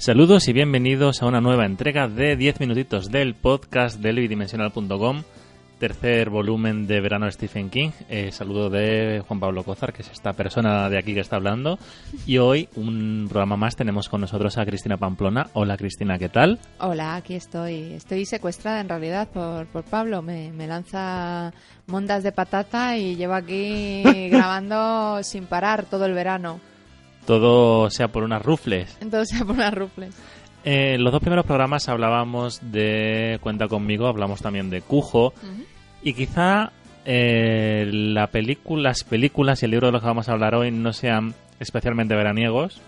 Saludos y bienvenidos a una nueva entrega de 10 minutitos del podcast de bidimensional.com, tercer volumen de verano de Stephen King. Saludo de Juan Pablo Cózar, que es esta persona de aquí que está hablando. Y hoy, un programa más, tenemos con nosotros a Cristina Pamplona. Hola Cristina, ¿qué tal? Hola, aquí estoy. Estoy secuestrada en realidad por Pablo. Me lanza mondas de patata y llevo aquí grabando sin parar todo el verano. Todo sea por unas rufles. Todo sea por unas rufles. Los dos primeros programas hablábamos de Cuenta conmigo, hablamos también de Cujo. Y quizá las películas y el libro de los que vamos a hablar hoy no sean especialmente veraniegos.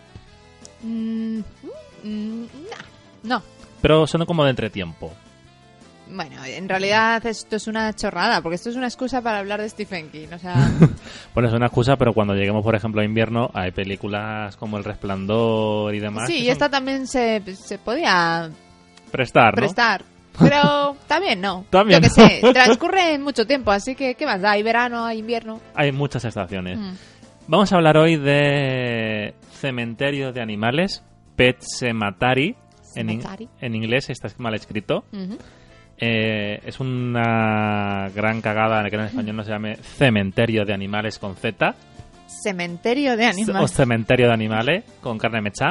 No. Pero son como de entretiempo. Bueno, en realidad esto es una chorrada, porque esto es una excusa para hablar de Stephen King, o sea... Bueno, es una excusa, pero cuando lleguemos, por ejemplo, a invierno, hay películas como El Resplandor y demás. Sí, y esta también se podía... Prestar, ¿no? Prestar. Pero también no. También yo qué sé, transcurre mucho tiempo, así que ¿qué más da? Hay verano, hay invierno. Hay muchas estaciones. Vamos a hablar hoy de Cementerio de Animales, Pet Sematary. En inglés está mal escrito. Es una gran cagada que en español no se llame Cementerio de Animales con Z. Cementerio de Animales. O Cementerio de Animales con carne mechá.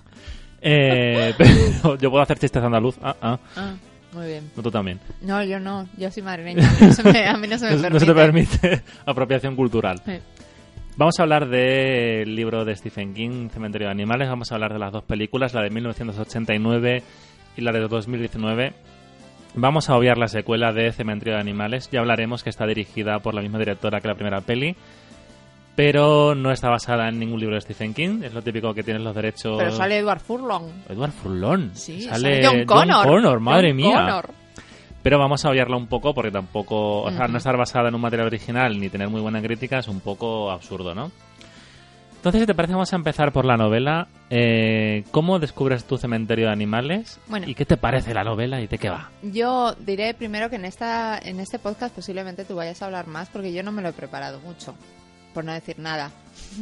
Pero yo puedo hacer chistes andaluz. Muy bien. No, tú también. No, yo no. Yo soy madrileña. A mí no se me permite. No se te permite apropiación cultural. Sí. Vamos a hablar del libro de Stephen King, Cementerio de Animales. Vamos a hablar de las dos películas, la de 1989 y la de 2019. Vamos a obviar la secuela de Cementerio de Animales. Ya hablaremos que está dirigida por la misma directora que la primera peli, pero no está basada en ningún libro de Stephen King. Es lo típico que tienes los derechos... Pero sale Edward Furlong. Edward Furlong. Sí, sale John Connor. Madre mía. Connor. Pero vamos a obviarla un poco porque tampoco... O sea, no estar basada en un material original ni tener muy buena crítica es un poco absurdo, ¿no? Entonces, si te parece, vamos a empezar por la novela. ¿Cómo descubres tu Cementerio de Animales? Bueno, ¿Y qué te parece la novela y de qué va? Yo diré primero que en este podcast posiblemente tú vayas a hablar más porque yo no me lo he preparado mucho, por no decir nada.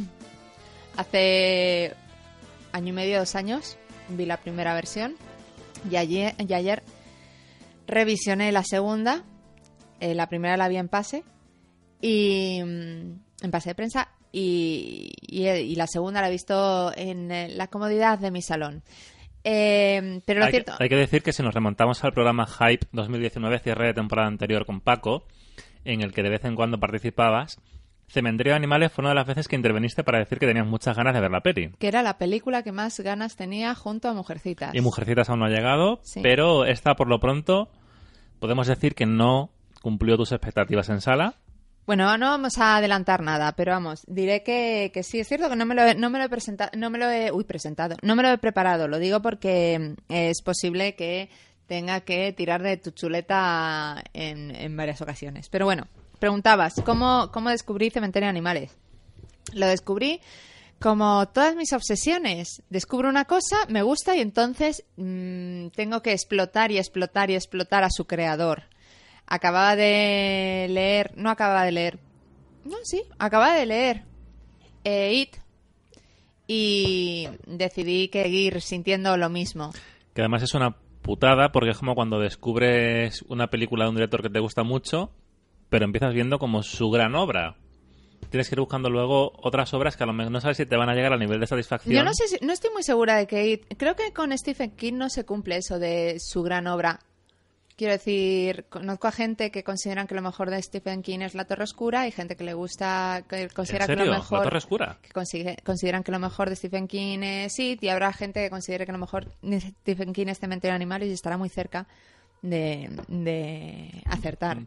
Hace año y medio, 2 años, vi la primera versión y ayer revisioné la segunda. La primera la vi en pase en pase de prensa. Y la segunda la he visto en la comodidad de mi salón. Pero cierto... Hay que decir que si nos remontamos al programa Hype 2019, cierre de temporada anterior con Paco, en el que de vez en cuando participabas, Cementerio de Animales fue una de las veces que interveniste para decir que tenías muchas ganas de ver la peli. Que era la película que más ganas tenía junto a Mujercitas. Y Mujercitas aún no ha llegado, sí. Pero esta, por lo pronto, podemos decir que no cumplió tus expectativas en sala. Bueno, no vamos a adelantar nada, pero vamos, diré que sí, es cierto que no me lo he preparado, lo digo porque es posible que tenga que tirar de tu chuleta en varias ocasiones. Pero bueno, preguntabas, ¿cómo descubrí Cementerio de Animales? Lo descubrí como todas mis obsesiones. Descubro una cosa, me gusta y entonces tengo que explotar a su creador. Acababa de leer It y decidí seguir sintiendo lo mismo. Que además es una putada porque es como cuando descubres una película de un director que te gusta mucho, pero empiezas viendo como su gran obra. Tienes que ir buscando luego otras obras que a lo mejor no sabes si te van a llegar al nivel de satisfacción. Yo no estoy muy segura de que It... Creo que con Stephen King no se cumple eso de su gran obra. Quiero decir, conozco a gente que consideran que lo mejor de Stephen King es La Torre Oscura y gente que le gusta, que considera que lo mejor... ¿La Torre Oscura? Que consideran que lo mejor de Stephen King es It, y habrá gente que considere que lo mejor de Stephen King es Cementerio de Animales y estará muy cerca de acertar.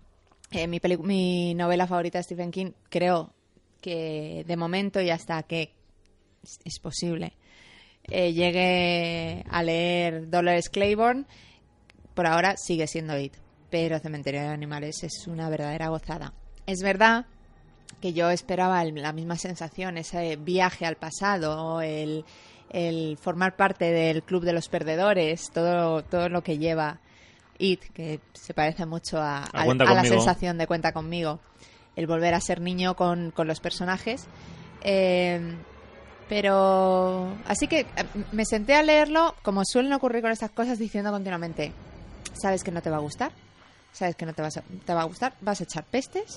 Mi novela favorita de Stephen King, creo que de momento y hasta que es posible llegue a leer Dolores Claiborne, por ahora sigue siendo It, pero Cementerio de Animales es una verdadera gozada. Es verdad que yo esperaba la misma sensación, ese viaje al pasado, el formar parte del club de los perdedores, todo lo que lleva It, que se parece mucho a la sensación de Cuenta conmigo, el volver a ser niño con los personajes. Pero Pero así que me senté a leerlo, como suelen ocurrir con estas cosas, diciendo continuamente: sabes que no te va a gustar, sabes que no te va a gustar, vas a echar pestes,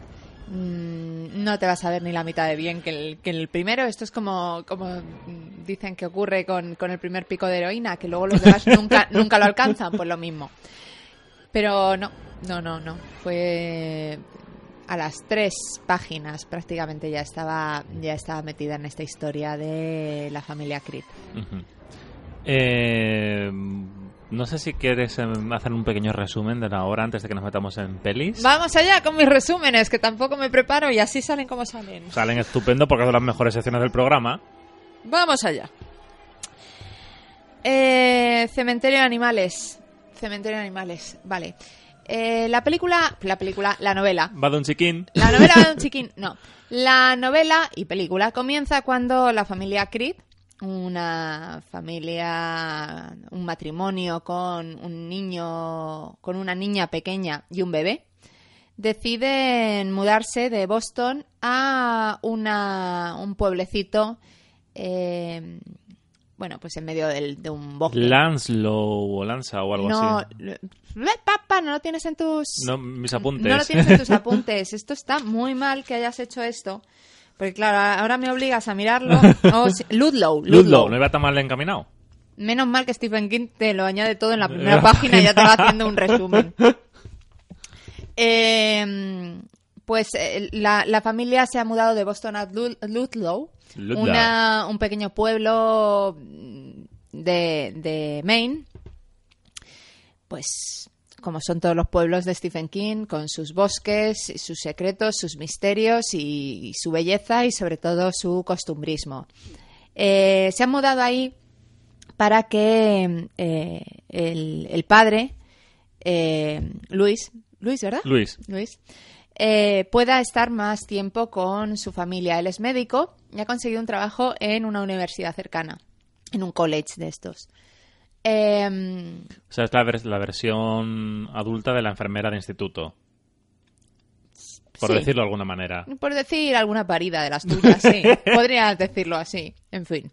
no te vas a ver ni la mitad de bien que el primero. Esto es como dicen que ocurre con el primer pico de heroína, que luego los demás nunca lo alcanzan, pues lo mismo. Pero no. Fue a las 3 páginas prácticamente ya estaba metida en esta historia de la familia Creed. Uh-huh. No sé si quieres hacer un pequeño resumen de la obra antes de que nos metamos en pelis. Vamos allá con mis resúmenes, que tampoco me preparo y así salen como salen. Salen estupendo porque son las mejores secciones del programa. Vamos allá. Cementerio de animales, vale. La novela. Va de un chiquín. La novela va de un chiquín, no. La novela y película comienza cuando la familia Creed, un matrimonio con un niño, con una niña pequeña y un bebé, deciden mudarse de Boston a un pueblecito, pues en medio de un bosque. Lanslow o Lanza o algo así. Papá, no lo tienes en tus... No, mis apuntes. No lo tienes en tus apuntes. Esto está muy mal que hayas hecho esto. Porque claro, ahora me obligas a mirarlo. Ludlow. No iba tan mal encaminado. Menos mal que Stephen King te lo añade todo en la primera página y ya te va haciendo un resumen. La familia se ha mudado de Boston a Ludlow. Un pequeño pueblo de Maine, pues como son todos los pueblos de Stephen King, con sus bosques, sus secretos, sus misterios y su belleza y sobre todo su costumbrismo. Se han mudado ahí para que el padre, Luis, ¿verdad? Luis. Pueda estar más tiempo con su familia. Él es médico y ha conseguido un trabajo en una universidad cercana, en un college de estos. O sea, es la versión adulta de la enfermera de instituto. Por decirlo de alguna manera. Por decir alguna parida de las tuyas, sí. Podrías decirlo así. En fin.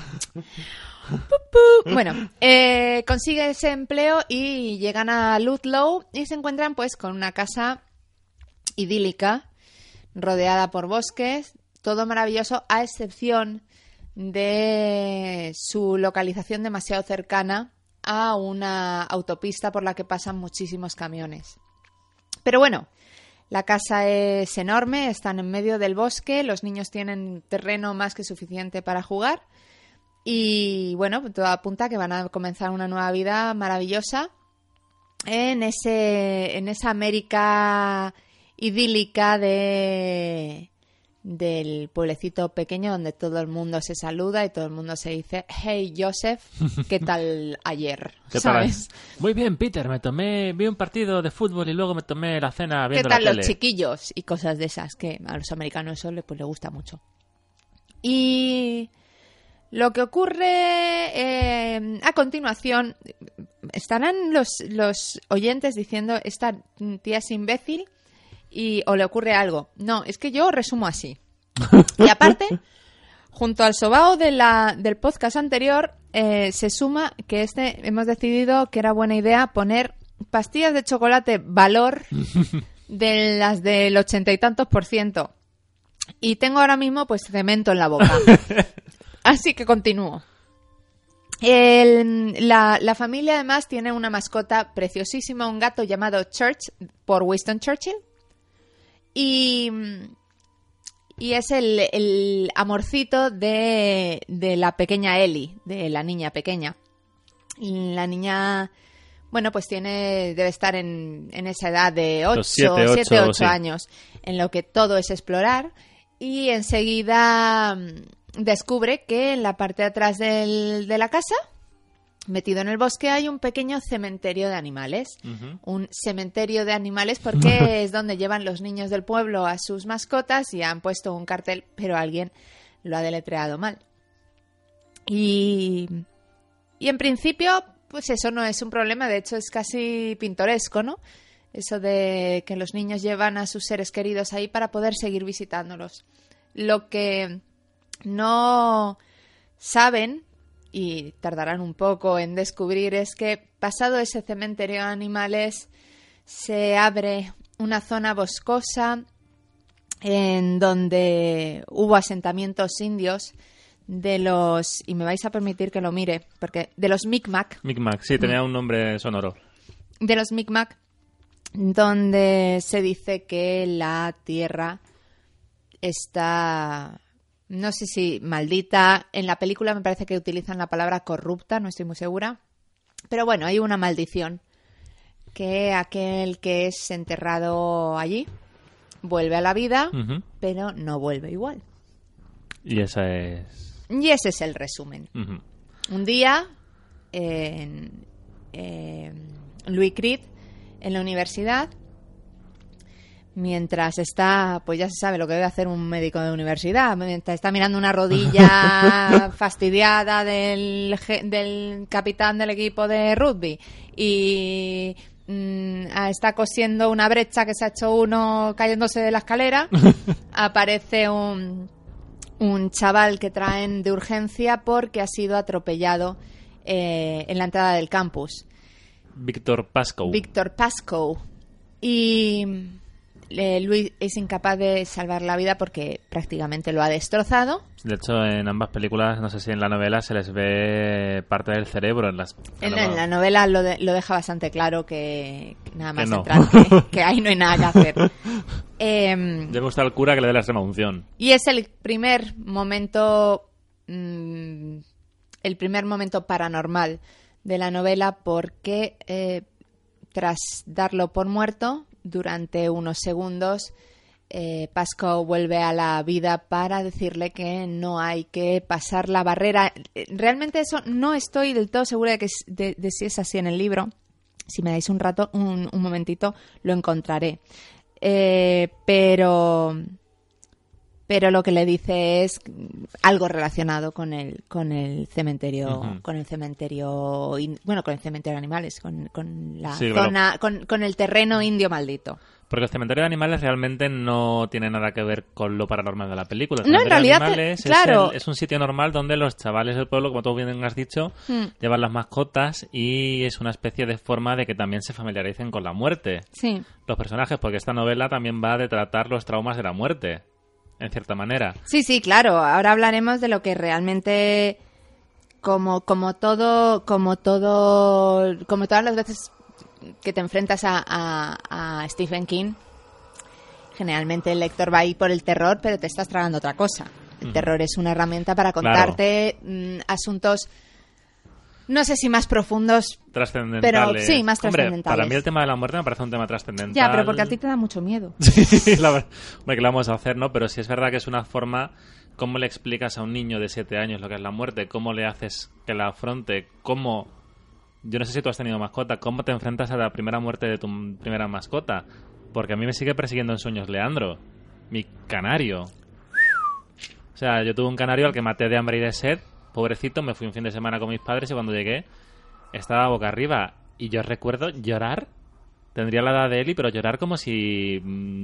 Bueno, consigue ese empleo y llegan a Ludlow y se encuentran pues con una casa idílica, rodeada por bosques, todo maravilloso, a excepción de su localización demasiado cercana a una autopista por la que pasan muchísimos camiones. Pero bueno, la casa es enorme, están en medio del bosque, los niños tienen terreno más que suficiente para jugar y bueno, todo apunta a que van a comenzar una nueva vida maravillosa en esa América idílica del pueblecito pequeño donde todo el mundo se saluda y todo el mundo se dice: hey Joseph, ¿qué tal ayer? ¿Qué ¿Sabes? tal? Muy bien, Peter, vi un partido de fútbol y luego me tomé la cena viendo ¿Qué tal la tele? los chiquillos? Y cosas de esas que a los americanos eso les gusta mucho. Y lo que ocurre a continuación, estarán los oyentes diciendo: esta tía es imbécil o le ocurre algo. No, es que yo resumo así. Y aparte, junto al sobao del podcast anterior, se suma que hemos decidido que era buena idea poner pastillas de chocolate valor de las del 80 y tantos %. Y tengo ahora mismo pues cemento en la boca. Así que continúo. La familia además tiene una mascota preciosísima, un gato llamado Church, por Winston Churchill. Y es el amorcito de la pequeña Ellie, de la niña pequeña. Y la niña, bueno, pues debe estar en esa edad de 7-8 años, en lo que todo es explorar. Y enseguida descubre que en la parte de atrás de la casa, metido en el bosque, hay un pequeño cementerio de animales. Uh-huh. Un cementerio de animales porque es donde llevan los niños del pueblo a sus mascotas y han puesto un cartel, pero alguien lo ha deletreado mal. Y en principio, pues eso no es un problema, de hecho es casi pintoresco, ¿no? Eso de que los niños llevan a sus seres queridos ahí para poder seguir visitándolos. Lo que no saben, y tardarán un poco en descubrir, es que pasado ese cementerio de animales se abre una zona boscosa en donde hubo asentamientos indios de los, y me vais a permitir que lo mire, porque de los Micmac. Micmac, sí, tenía un nombre sonoro. De los Micmac, donde se dice que la tierra está, no sé si maldita. En la película me parece que utilizan la palabra corrupta, no estoy muy segura. Pero bueno, hay una maldición, que aquel que es enterrado allí vuelve a la vida, pero no vuelve igual. Y esa es... Y ese es el resumen. Un día, Louis Creed, en la universidad, mientras está, pues ya se sabe lo que debe hacer un médico de universidad, mientras está mirando una rodilla fastidiada del capitán del equipo de rugby y está cosiendo una brecha que se ha hecho uno cayéndose de la escalera, aparece un chaval que traen de urgencia porque ha sido atropellado en la entrada del campus. Víctor Pascoe. Y Luis es incapaz de salvar la vida porque prácticamente lo ha destrozado. De hecho, en ambas películas, no sé si en la novela se les ve parte del cerebro. En la novela lo deja bastante claro que nada más que no. entrar, que ahí no hay nada que hacer. Le gusta al cura que le dé la extrema unción. Y es el primer momento paranormal de la novela porque tras darlo por muerto, durante unos segundos, Pascoe vuelve a la vida para decirle que no hay que pasar la barrera. Realmente eso no estoy del todo segura de si es así en el libro. Si me dais un momentito, lo encontraré. Pero lo que le dice es algo relacionado con el cementerio, con el cementerio de animales, con la zona, con el terreno indio maldito. Porque el cementerio de animales realmente no tiene nada que ver con lo paranormal de la película. No, en realidad, claro. Es un sitio normal donde los chavales del pueblo, como tú bien has dicho, llevan las mascotas y es una especie de forma de que también se familiaricen con la muerte. Sí. Los personajes, porque esta novela también va de tratar los traumas de la muerte, en cierta manera. Sí, claro. Ahora hablaremos de lo que realmente, como todas las veces que te enfrentas a Stephen King, generalmente el lector va ahí por el terror, pero te estás tragando otra cosa. El terror es una herramienta para contarte asuntos, no sé si más profundos, trascendentales. Pero sí, más trascendentales. Para mí el tema de la muerte me parece un tema trascendental. Ya, pero porque a ti te da mucho miedo. Sí, hombre, ¿qué le vamos a hacer, no? Pero sí es verdad que es una forma... ¿Cómo le explicas a un niño de 7 años lo que es la muerte? ¿Cómo le haces que la afronte? ¿Cómo...? Yo no sé si tú has tenido mascota. ¿Cómo te enfrentas a la primera muerte de tu primera mascota? Porque a mí me sigue persiguiendo en sueños Leandro, mi canario. O sea, yo tuve un canario al que maté de hambre y de sed. Pobrecito, me fui un fin de semana con mis padres y cuando llegué estaba boca arriba. Y yo recuerdo llorar. Tendría la edad de Eli, pero llorar como si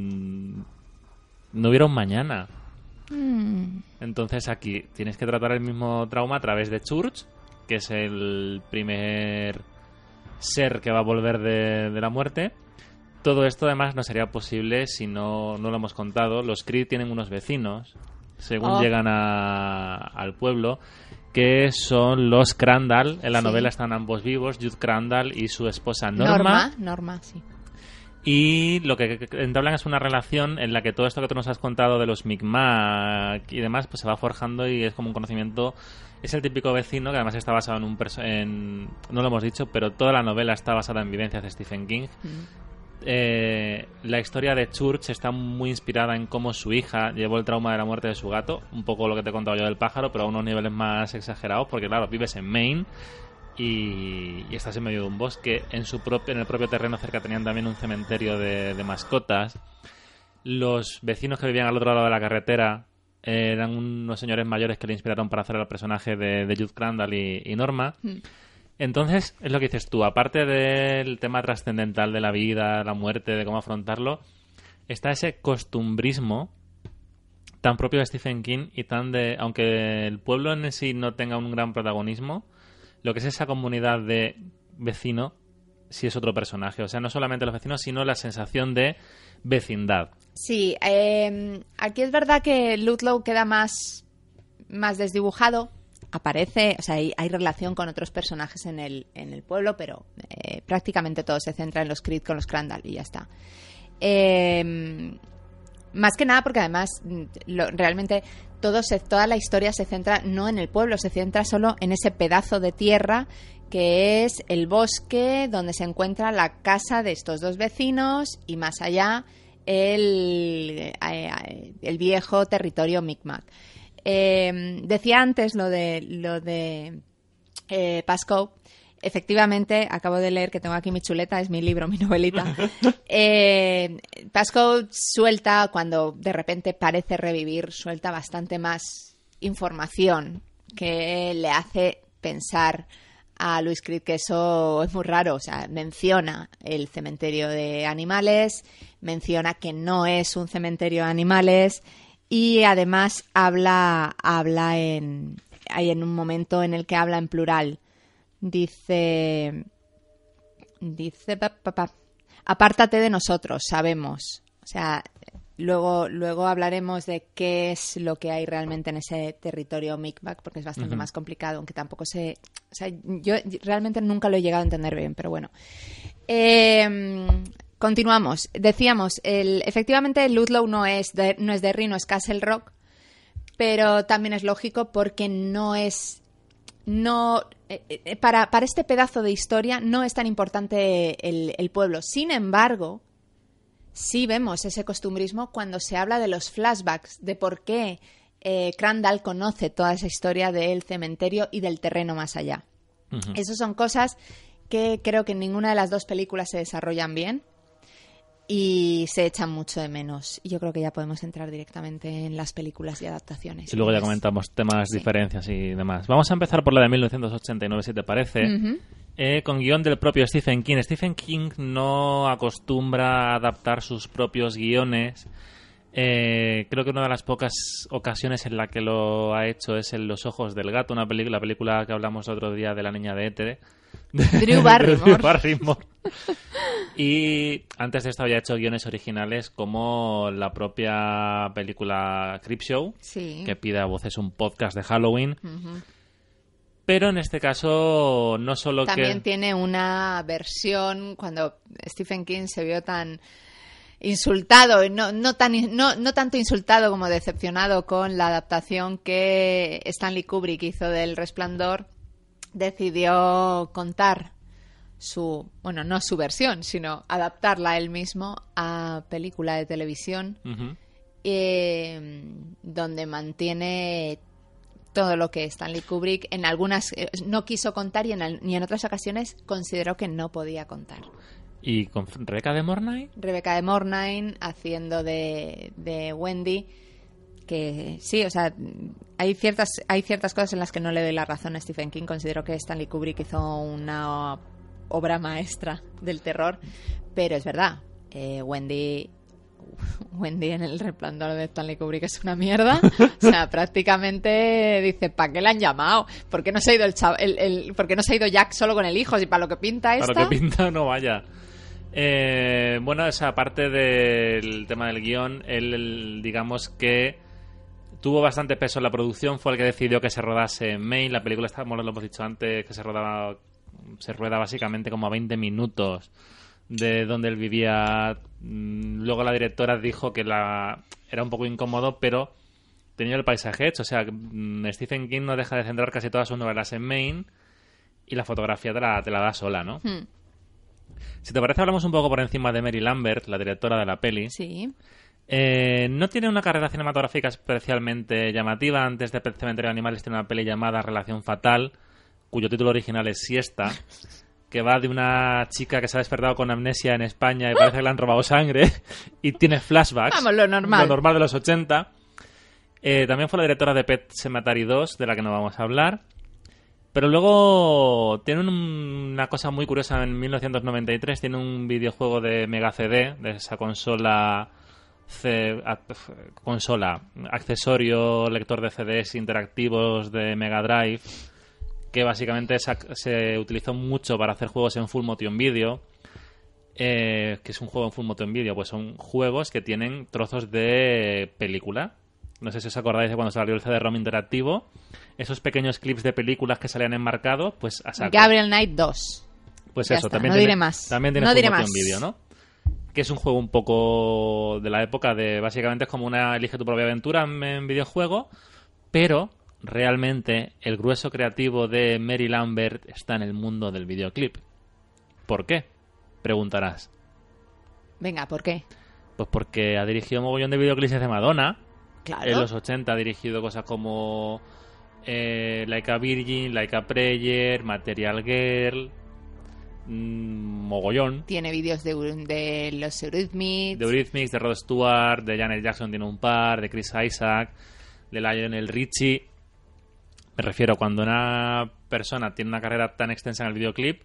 no hubiera un mañana. Entonces aquí tienes que tratar el mismo trauma a través de Church, que es el primer ser que va a volver de la muerte. Todo esto además no sería posible si no lo hemos contado. Los Creed tienen unos vecinos, según llegan al pueblo, que son los Crandall. En la novela están ambos vivos, Jude Crandall y su esposa Norma. Norma, sí. Y lo que entablan es una relación en la que todo esto que tú nos has contado de los Micmac y demás, pues se va forjando y es como un conocimiento. Es el típico vecino que además está basado en no lo hemos dicho, pero toda la novela está basada en vivencias de Stephen King. La historia de Church está muy inspirada en cómo su hija llevó el trauma de la muerte de su gato, un poco lo que te he contado yo del pájaro, pero a unos niveles más exagerados, porque claro, vives en Maine y estás en medio de un bosque. En el propio terreno cerca tenían también un cementerio de mascotas. Los vecinos que vivían al otro lado de la carretera eran unos señores mayores que le inspiraron para hacer el personaje de Jude Crandall y Norma. Entonces, es lo que dices tú, aparte del tema trascendental de la vida, la muerte, de cómo afrontarlo, está ese costumbrismo tan propio de Stephen King y tan de... Aunque el pueblo en sí no tenga un gran protagonismo, lo que es esa comunidad de vecino sí es otro personaje. O sea, no solamente los vecinos, sino la sensación de vecindad. Sí, aquí es verdad que Ludlow queda más desdibujado. Aparece, o sea, hay relación con otros personajes en el pueblo, pero prácticamente todo se centra en los Creed con los Crandall y ya está. Más que nada porque además realmente toda la historia se centra no en el pueblo, se centra solo en ese pedazo de tierra que es el bosque donde se encuentra la casa de estos dos vecinos y más allá el viejo territorio Micmac. Decía antes lo de Pascoe. Efectivamente, acabo de leer que tengo aquí mi chuleta, es mi libro, mi novelita. Pascoe suelta, cuando de repente parece revivir, suelta bastante más información que le hace pensar a Louis Creed que eso es muy raro. O sea, menciona el cementerio de animales, menciona que no es un cementerio de animales y además hay en un momento en el que habla en plural. Dice, apártate de nosotros, sabemos. O sea, luego hablaremos de qué es lo que hay realmente en ese territorio Micmac, porque es bastante más complicado, aunque tampoco sé... O sea, yo realmente nunca lo he llegado a entender bien, pero bueno. Continuamos. Decíamos, efectivamente Ludlow no es Derry, no es Castle Rock, pero también es lógico porque para este pedazo de historia no es tan importante el pueblo. Sin embargo, sí vemos ese costumbrismo cuando se habla de los flashbacks, de por qué Crandall conoce toda esa historia del cementerio y del terreno más allá. Uh-huh. Esas son cosas que creo que en ninguna de las dos películas se desarrollan bien y se echan mucho de menos. Y yo creo que ya podemos entrar directamente en las películas y adaptaciones. Y luego ya comentamos temas, diferencias y demás. Vamos a empezar por la de 1989, si te parece. Uh-huh. Con guión del propio Stephen King. Stephen King no acostumbra a adaptar sus propios guiones. Creo que una de las pocas ocasiones en la que lo ha hecho es en Los ojos del gato, la película que hablamos el otro día de la niña de E.T. Drew Barrymore. Y antes de esto había hecho guiones originales como la propia película Creepshow, sí, que pide a voces un podcast de Halloween. Uh-huh. Pero en este caso no solo también tiene una versión cuando Stephen King se vio tan insultado, no tanto insultado como decepcionado con la adaptación que Stanley Kubrick hizo del Resplandor, decidió contar no su versión, sino adaptarla él mismo a película de televisión, uh-huh, donde mantiene todo lo que Stanley Kubrick en algunas no quiso contar y en otras ocasiones consideró que no podía contar. ¿Y con Rebecca de Mornay? Rebecca de Mornay haciendo de Wendy, que sí, o sea, hay ciertas cosas en las que no le doy la razón a Stephen King. Considero que Stanley Kubrick hizo una obra maestra del terror, pero es verdad, Wendy en El Resplandor de Stanley Kubrick es una mierda. O sea, prácticamente dice, ¿para qué le han llamado? ¿Por qué no se ha ido ¿por qué no se ha ido Jack solo con el hijo? Si para lo que pinta esta... Para lo que pinta no vaya. Bueno, esa parte del tema del guión, él digamos que tuvo bastante peso en la producción, fue el que decidió que se rodase en Maine. La película, lo hemos dicho antes, que se rueda básicamente como a 20 minutos de donde él vivía. Luego la directora dijo que era un poco incómodo, pero tenía el paisaje hecho. O sea, Stephen King no deja de centrar casi todas sus novelas en Maine y la fotografía te la da sola, ¿no? Si te parece, hablamos un poco por encima de Mary Lambert, la directora de la peli. Sí. No tiene una carrera cinematográfica especialmente llamativa. Antes de Cementerio de Animales tiene una peli llamada Relación Fatal, cuyo título original es Siesta, que va de una chica que se ha despertado con amnesia en España y parece que le han robado sangre y tiene flashbacks. Vamos, lo normal. Lo normal de los 80. También fue la directora de Pet Sematary 2, de la que no vamos a hablar. Pero luego tiene una cosa muy curiosa. En 1993 tiene un videojuego de Mega CD, de esa consola consola, accesorio, lector de CDs interactivos de Mega Drive, que básicamente se utilizó mucho para hacer juegos en Full Motion Video. ¿Qué es un juego en Full Motion Video? Pues son juegos que tienen trozos de película. No sé si os acordáis de cuando salió el CD-ROM interactivo. Esos pequeños clips de películas que salían enmarcados, pues a saco. Gabriel Knight 2. Pues ya eso, está, también no diré más. También tiene no Full diré Motion más. Video, ¿no? Que es un juego un poco de la época de... Básicamente es como una elige tu propia aventura en videojuego, pero realmente el grueso creativo de Mary Lambert está en el mundo del videoclip. ¿Por qué? Preguntarás. Venga, ¿por qué? Pues porque ha dirigido un mogollón de videoclips de Madonna. Claro. En los 80 ha dirigido cosas como Like a Virgin, Like a Prayer, Material Girl... mogollón. Tiene vídeos de los Eurythmics. De Eurythmics, de Rod Stewart, de Janet Jackson tiene un par, de Chris Isaac, de Lionel Richie. Me refiero cuando una persona tiene una carrera tan extensa en el videoclip,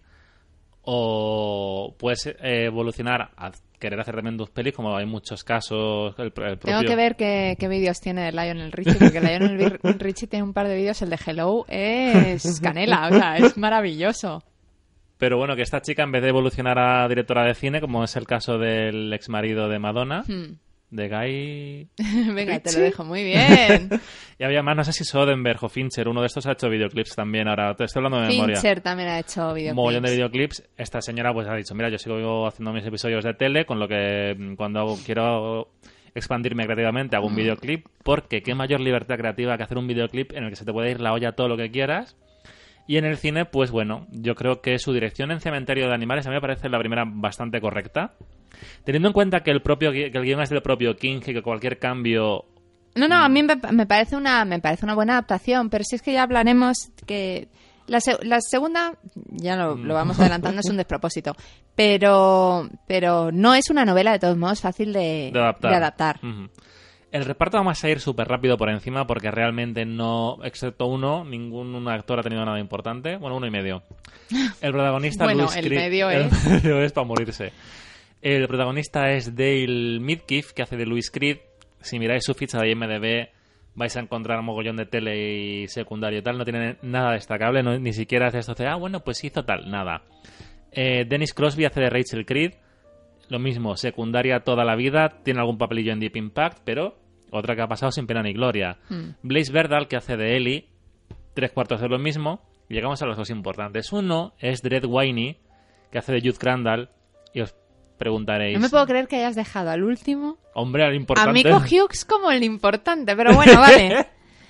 o puedes evolucionar a querer hacer tremendos pelis, como hay muchos casos. El propio... Tengo que ver qué vídeos tiene de Lionel Richie, porque Lionel Richie tiene un par de vídeos. El de Hello es canela, o sea, es maravilloso. Pero bueno, que esta chica, en vez de evolucionar a directora de cine, como es el caso del ex marido de Madonna, de Guy... Venga, te lo dejo muy bien. Y había más, no sé si Soderbergh o Fincher, uno de estos ha hecho videoclips también. Ahora te estoy hablando de memoria. Fincher también ha hecho videoclips. Un mogollón de videoclips. Esta señora pues ha dicho, mira, yo sigo haciendo mis episodios de tele, con lo que cuando quiero expandirme creativamente hago un videoclip, porque qué mayor libertad creativa que hacer un videoclip en el que se te puede ir la olla todo lo que quieras. Y en el cine, pues bueno, yo creo que su dirección en Cementerio de Animales a mí me parece la primera bastante correcta. Teniendo en cuenta que el guion es del propio King y que cualquier cambio... No, a mí me parece una buena adaptación, pero si es que ya hablaremos que... La segunda, ya lo vamos adelantando, es un despropósito. Pero no es una novela, de todos modos, fácil de adaptar. Uh-huh. El reparto vamos a ir súper rápido por encima porque realmente no, excepto uno, ningún actor ha tenido nada importante. Bueno, uno y medio. El protagonista bueno, Louis el Creed, medio el medio es para morirse. El protagonista es Dale Midkiff, que hace de Louis Creed. Si miráis su ficha de IMDb vais a encontrar un mogollón de tele y secundario y tal. No tiene nada destacable, ni siquiera hace esto de, bueno, pues hizo tal, nada. Dennis Crosby hace de Rachel Creed. Lo mismo, secundaria toda la vida. Tiene algún papelillo en Deep Impact, pero... otra que ha pasado sin pena ni gloria. Blaze Berdal, que hace de Ellie, 3/4 de lo mismo. Y llegamos a los dos importantes. Uno es Dredd Winey, que hace de Jude Crandall. Y os preguntaréis... No me puedo creer que hayas dejado al último... Hombre, al importante... A Miko Hughes como el importante, pero bueno, vale.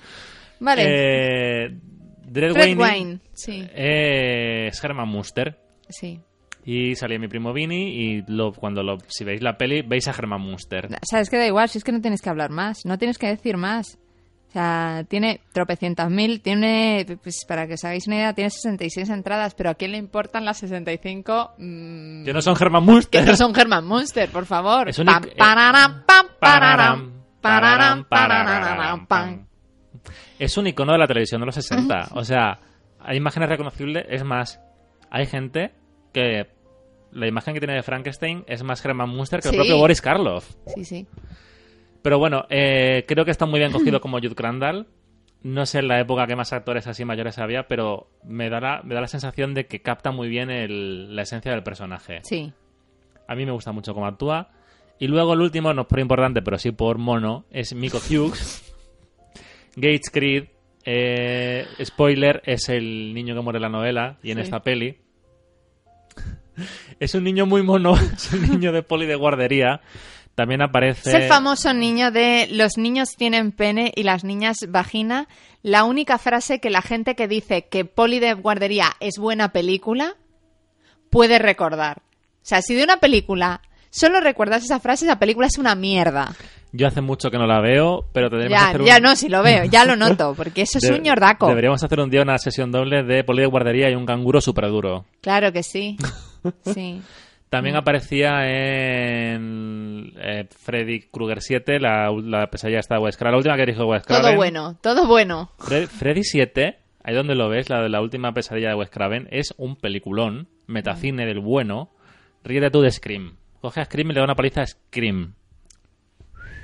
Vale. Dredd Winey sí. Es Herman Munster. Sí. Y salía mi primo Vinny y si veis la peli, veis a Herman Munster. Sabes que da igual, si es que no tienes que hablar más, no tienes que decir más. O sea, tiene tropecientas mil, pues para que os hagáis una idea, tiene 66 entradas, pero ¿a quién le importan las 65? Que no son Herman Munster. Que no son Herman Munster, por favor. Es un Es un icono de la televisión de los 60. O sea, hay imágenes reconocibles. Es más, hay gente que la imagen que tiene de Frankenstein es más Herman Munster que el propio Boris Karloff. Sí. Pero bueno, creo que está muy bien cogido como Jude Crandall. No sé en la época que más actores así mayores había, pero me da la sensación de que capta muy bien la esencia del personaje. Sí. A mí me gusta mucho cómo actúa. Y luego el último, no es por importante, pero sí por mono, es Miko Hughes. Gates Creed. Spoiler, es el niño que muere en la novela y en esta peli. Es un niño muy mono, es un niño de poli de guardería. También aparece... Es el famoso niño de los niños tienen pene y las niñas vagina. La única frase que la gente que dice que Poli de guardería es buena película puede recordar. O sea, si de una película solo recuerdas esa frase, esa película es una mierda. Yo hace mucho que no la veo, pero tendríamos que hacer Ya no, si lo veo, ya lo noto, porque eso es un ñordaco. Deberíamos hacer un día una sesión doble de Poli de guardería y un canguro súper duro. Claro que sí. Sí. También aparecía en Freddy Krueger 7, la pesadilla esta de Wes Craven, la última que dirigió Wes Craven. Todo bueno. Freddy 7, ahí donde lo ves, la última pesadilla de Wes Craven, es un peliculón, metacine del bueno. Ríete tú de Scream. Coge a Scream y le da una paliza a Scream.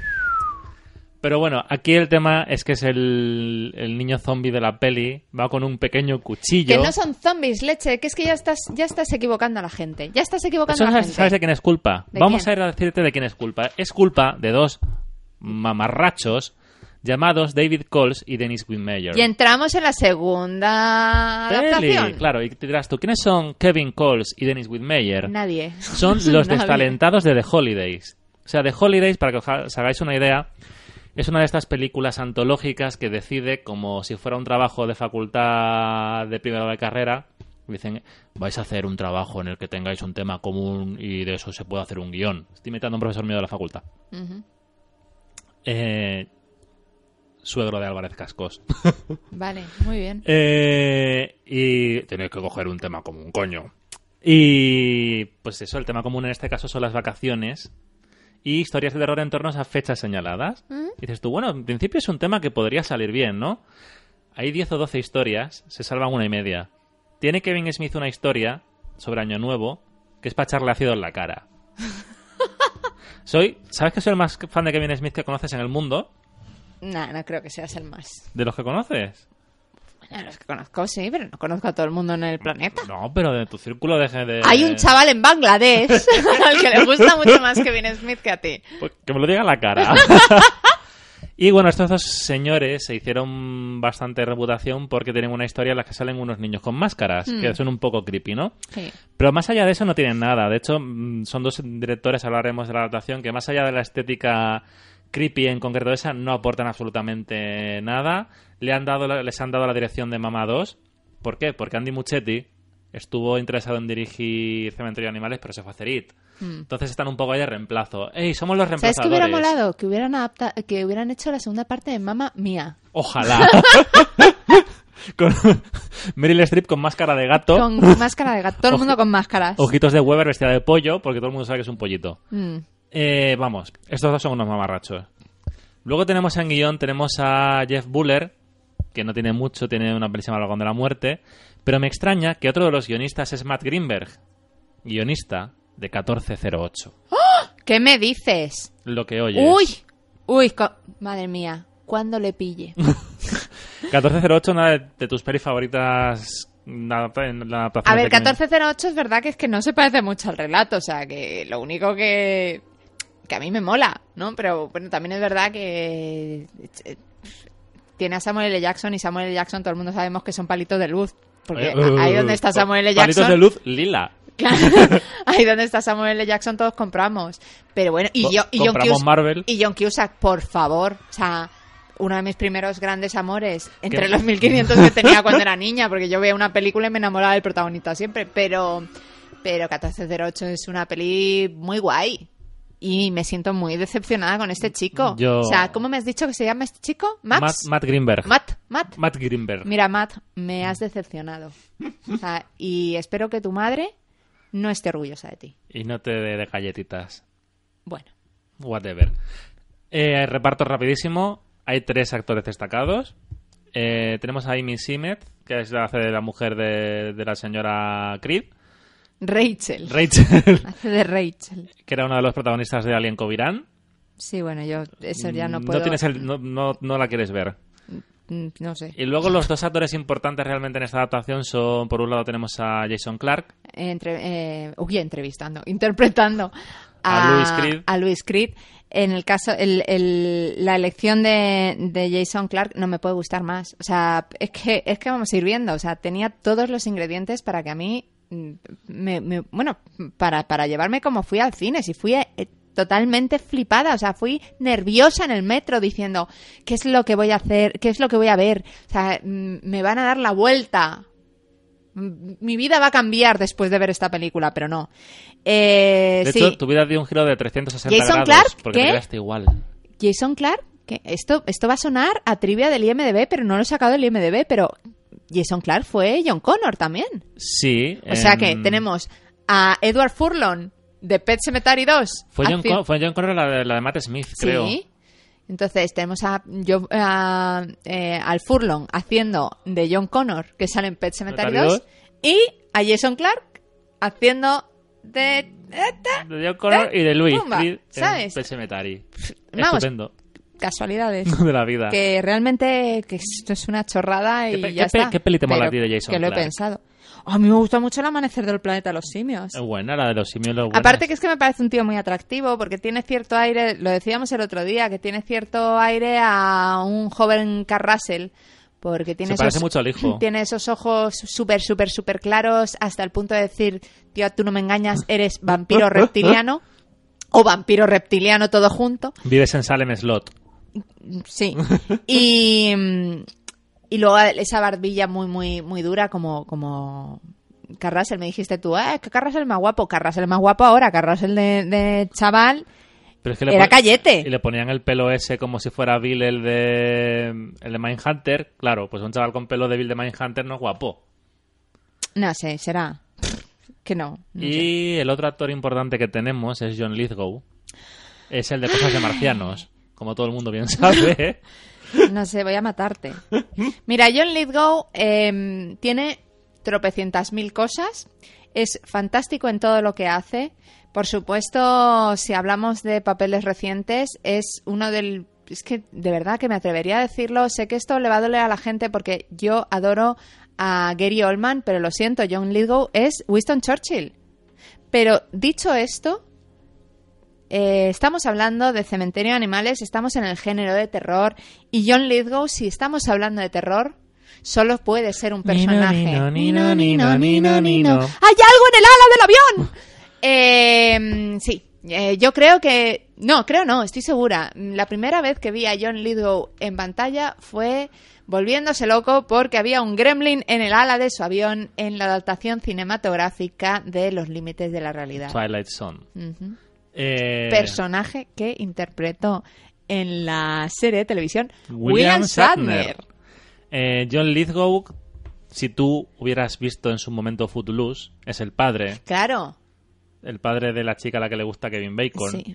Pero bueno, aquí el tema es que es el niño zombie de la peli, va con un pequeño cuchillo. Que no son zombies, leche, que es que ya estás equivocando a la gente. Ya estás equivocando a la gente. ¿Sabes de quién es culpa? Vamos a ir a decirte de quién es culpa. Es culpa de dos mamarrachos llamados David Coles y Dennis Widmeyer. Y entramos en la segunda adaptación. Claro, y te dirás tú, ¿quiénes son Kevin Coles y Dennis Widmeyer? Nadie. Son los destalentados de The Holidays. O sea, The Holidays, para que os hagáis una idea, es una de estas películas antológicas que decide, como si fuera un trabajo de facultad de primero de carrera, dicen, vais a hacer un trabajo en el que tengáis un tema común y de eso se puede hacer un guión. Estoy imitando a un profesor mío de la facultad. Uh-huh. Suegro de Álvarez Cascos. Vale, muy bien. Y tenéis que coger un tema común, coño. Y pues eso, el tema común en este caso son las vacaciones y historias de terror en torno a fechas señaladas. Y dices tú, bueno, en principio es un tema que podría salir bien, ¿no? Hay 10 o 12 historias, se salvan una y media. Tiene Kevin Smith una historia sobre Año Nuevo que es para echarle ácido en la cara. ¿Sabes que soy el más fan de Kevin Smith que conoces en el mundo? No creo que seas el más. ¿De los que conoces? Bueno, los que conozco sí, pero no conozco a todo el mundo en el planeta. No, pero de tu círculo de... Hay un chaval en Bangladesh al que le gusta mucho más Kevin Smith que a ti. Pues que me lo diga a la cara. Y bueno, estos dos señores se hicieron bastante reputación porque tienen una historia en la que salen unos niños con máscaras, que son un poco creepy, ¿no? Sí. Pero más allá de eso no tienen nada. De hecho, son dos directores, hablaremos de la adaptación, que más allá de la estética creepy en concreto esa, no aportan absolutamente nada. Les han dado la dirección de Mama 2. ¿Por qué? Porque Andy Muschietti estuvo interesado en dirigir Cementerio de Animales, pero se fue a hacer It. Entonces están un poco ahí de reemplazo. ¡Ey, somos los reemplazadores! ¿Sabes qué hubiera molado? Que hubieran hecho la segunda parte de Mamma Mía. ¡Ojalá! Con Meryl Streep con máscara de gato. Con máscara de gato. Todo el mundo con máscaras. Ojitos de Weber vestida de pollo, porque todo el mundo sabe que es un pollito. Vamos, estos dos son unos mamarrachos. Luego tenemos en guión, tenemos a Jeff Buller, que no tiene mucho, tiene una peli llamada El Vagón de la Muerte, pero me extraña que otro de los guionistas es Matt Greenberg, guionista de 1408. ¡Oh! ¿Qué me dices? Lo que oyes. Uy, madre mía, ¿cuándo le pille? 1408, una de tus pelis favoritas en la adaptación. A ver, 1408 es verdad que es que no se parece mucho al relato, o sea, que lo único que a mí me mola, ¿no? Pero bueno, también es verdad que tiene a Samuel L. Jackson y Samuel L. Jackson todo el mundo sabemos que son palitos de luz, porque ahí donde está Samuel L. Jackson... Palitos de luz lila. Claro, ahí donde está Samuel L. Jackson todos compramos. Pero bueno, y John Cusack, por favor, o sea, uno de mis primeros grandes amores entre los 1500 que tenía cuando era niña, porque yo veía una película y me enamoraba del protagonista siempre, pero 1408 es una peli muy guay. Y me siento muy decepcionada con este chico. O sea, ¿cómo me has dicho que se llama este chico? ¿Max? Matt Greenberg. Matt Greenberg. Mira, Matt, me has decepcionado. O sea, y espero que tu madre no esté orgullosa de ti. Y no te dé galletitas. Bueno. Whatever. Reparto rapidísimo. Hay 3 actores destacados. Tenemos a Amy Seymet, que es la hace de la mujer de la señora Creed. Rachel. Hace de Rachel. Que era uno de los protagonistas de Alien Covirán. Sí, bueno, yo eso ya no puedo... No la quieres ver. No sé. Y luego los dos actores importantes realmente en esta adaptación son, por un lado tenemos a Jason Clarke. Interpretando a Louis Creed. En el caso, la elección de Jason Clarke no me puede gustar más. O sea, es que vamos a ir viendo. O sea, tenía todos los ingredientes para que a mí... para llevarme como fui al cine. Si fui totalmente flipada, o sea, fui nerviosa en el metro diciendo ¿qué es lo que voy a hacer? ¿Qué es lo que voy a ver? O sea, me van a dar la vuelta. Mi vida va a cambiar después de ver esta película, pero no. De hecho, tu vida dio un giro de 360 Jason grados Clarke, porque ¿qué? te quedaste igual. Jason Clarke, que esto va a sonar a trivia del IMDb, pero no lo he sacado del IMDb, pero Jason Clarke fue John Connor también. Sí. O sea que tenemos a Edward Furlong de Pet Sematary 2. Fue John Connor la de Matt Smith, creo. Sí. Entonces tenemos al Furlong haciendo de John Connor, que sale en Pet Sematary 2, y a Jason Clarke haciendo de John Connor y de Louis Creed ¿sabes? en Pet Sematary. Vamos, Estupendo. casualidades. de la vida. Que realmente que esto es una chorrada y ya está. ¿Qué peli te mola a ti Pero de Jason que lo he Clarke? pensado. A mí me gusta mucho El amanecer del planeta de los simios. Es buena, la de los simios. Los Aparte que es que me parece un tío muy atractivo porque tiene cierto aire, lo decíamos el otro día, que tiene cierto aire a un joven Kurt Russell. Porque tiene se parece mucho al hijo. Tiene esos ojos súper claros hasta el punto de decir, tío, tú no me engañas, eres vampiro reptiliano o vampiro reptiliano todo junto. Vives en Salem Slot. Sí. Y luego esa barbilla muy dura como Kurt Russell. Me dijiste tú, que Kurt Russell es más guapo. Kurt Russell es más guapo ahora. Kurt Russell de chaval... Pero es que era callete. Y le ponían el pelo ese como si fuera Bill, el de Mindhunter. Claro, pues un chaval con pelo de Bill de Mindhunter no es guapo. No sé, será. Que no y sé. El otro actor importante que tenemos es John Lithgow. Es el de Cosas de Marcianos, como todo el mundo bien sabe. No sé, voy a matarte. Mira, John Lithgow tiene tropecientas mil cosas. Es fantástico en todo lo que hace. Por supuesto, si hablamos de papeles recientes, es uno del... Es que de verdad que me atrevería a decirlo. Sé que esto le va a doler a la gente porque yo adoro a Gary Oldman, pero lo siento, John Lithgow es Winston Churchill. Pero dicho esto, estamos hablando de Cementerio de Animales, estamos en el género de terror, y John Lithgow, si estamos hablando de terror, solo puede ser un personaje. Nino. ¡Hay algo en el ala del avión! Sí, yo creo que... No, estoy segura. La primera vez que vi a John Lithgow en pantalla fue volviéndose loco porque había un gremlin en el ala de su avión en la adaptación cinematográfica de Los límites de la realidad. Twilight Zone. Uh-huh. Personaje que interpretó en la serie de televisión William Shatner. John Lithgow, si tú hubieras visto en su momento Footloose, es el padre. Claro. El padre de la chica a la que le gusta Kevin Bacon. Sí.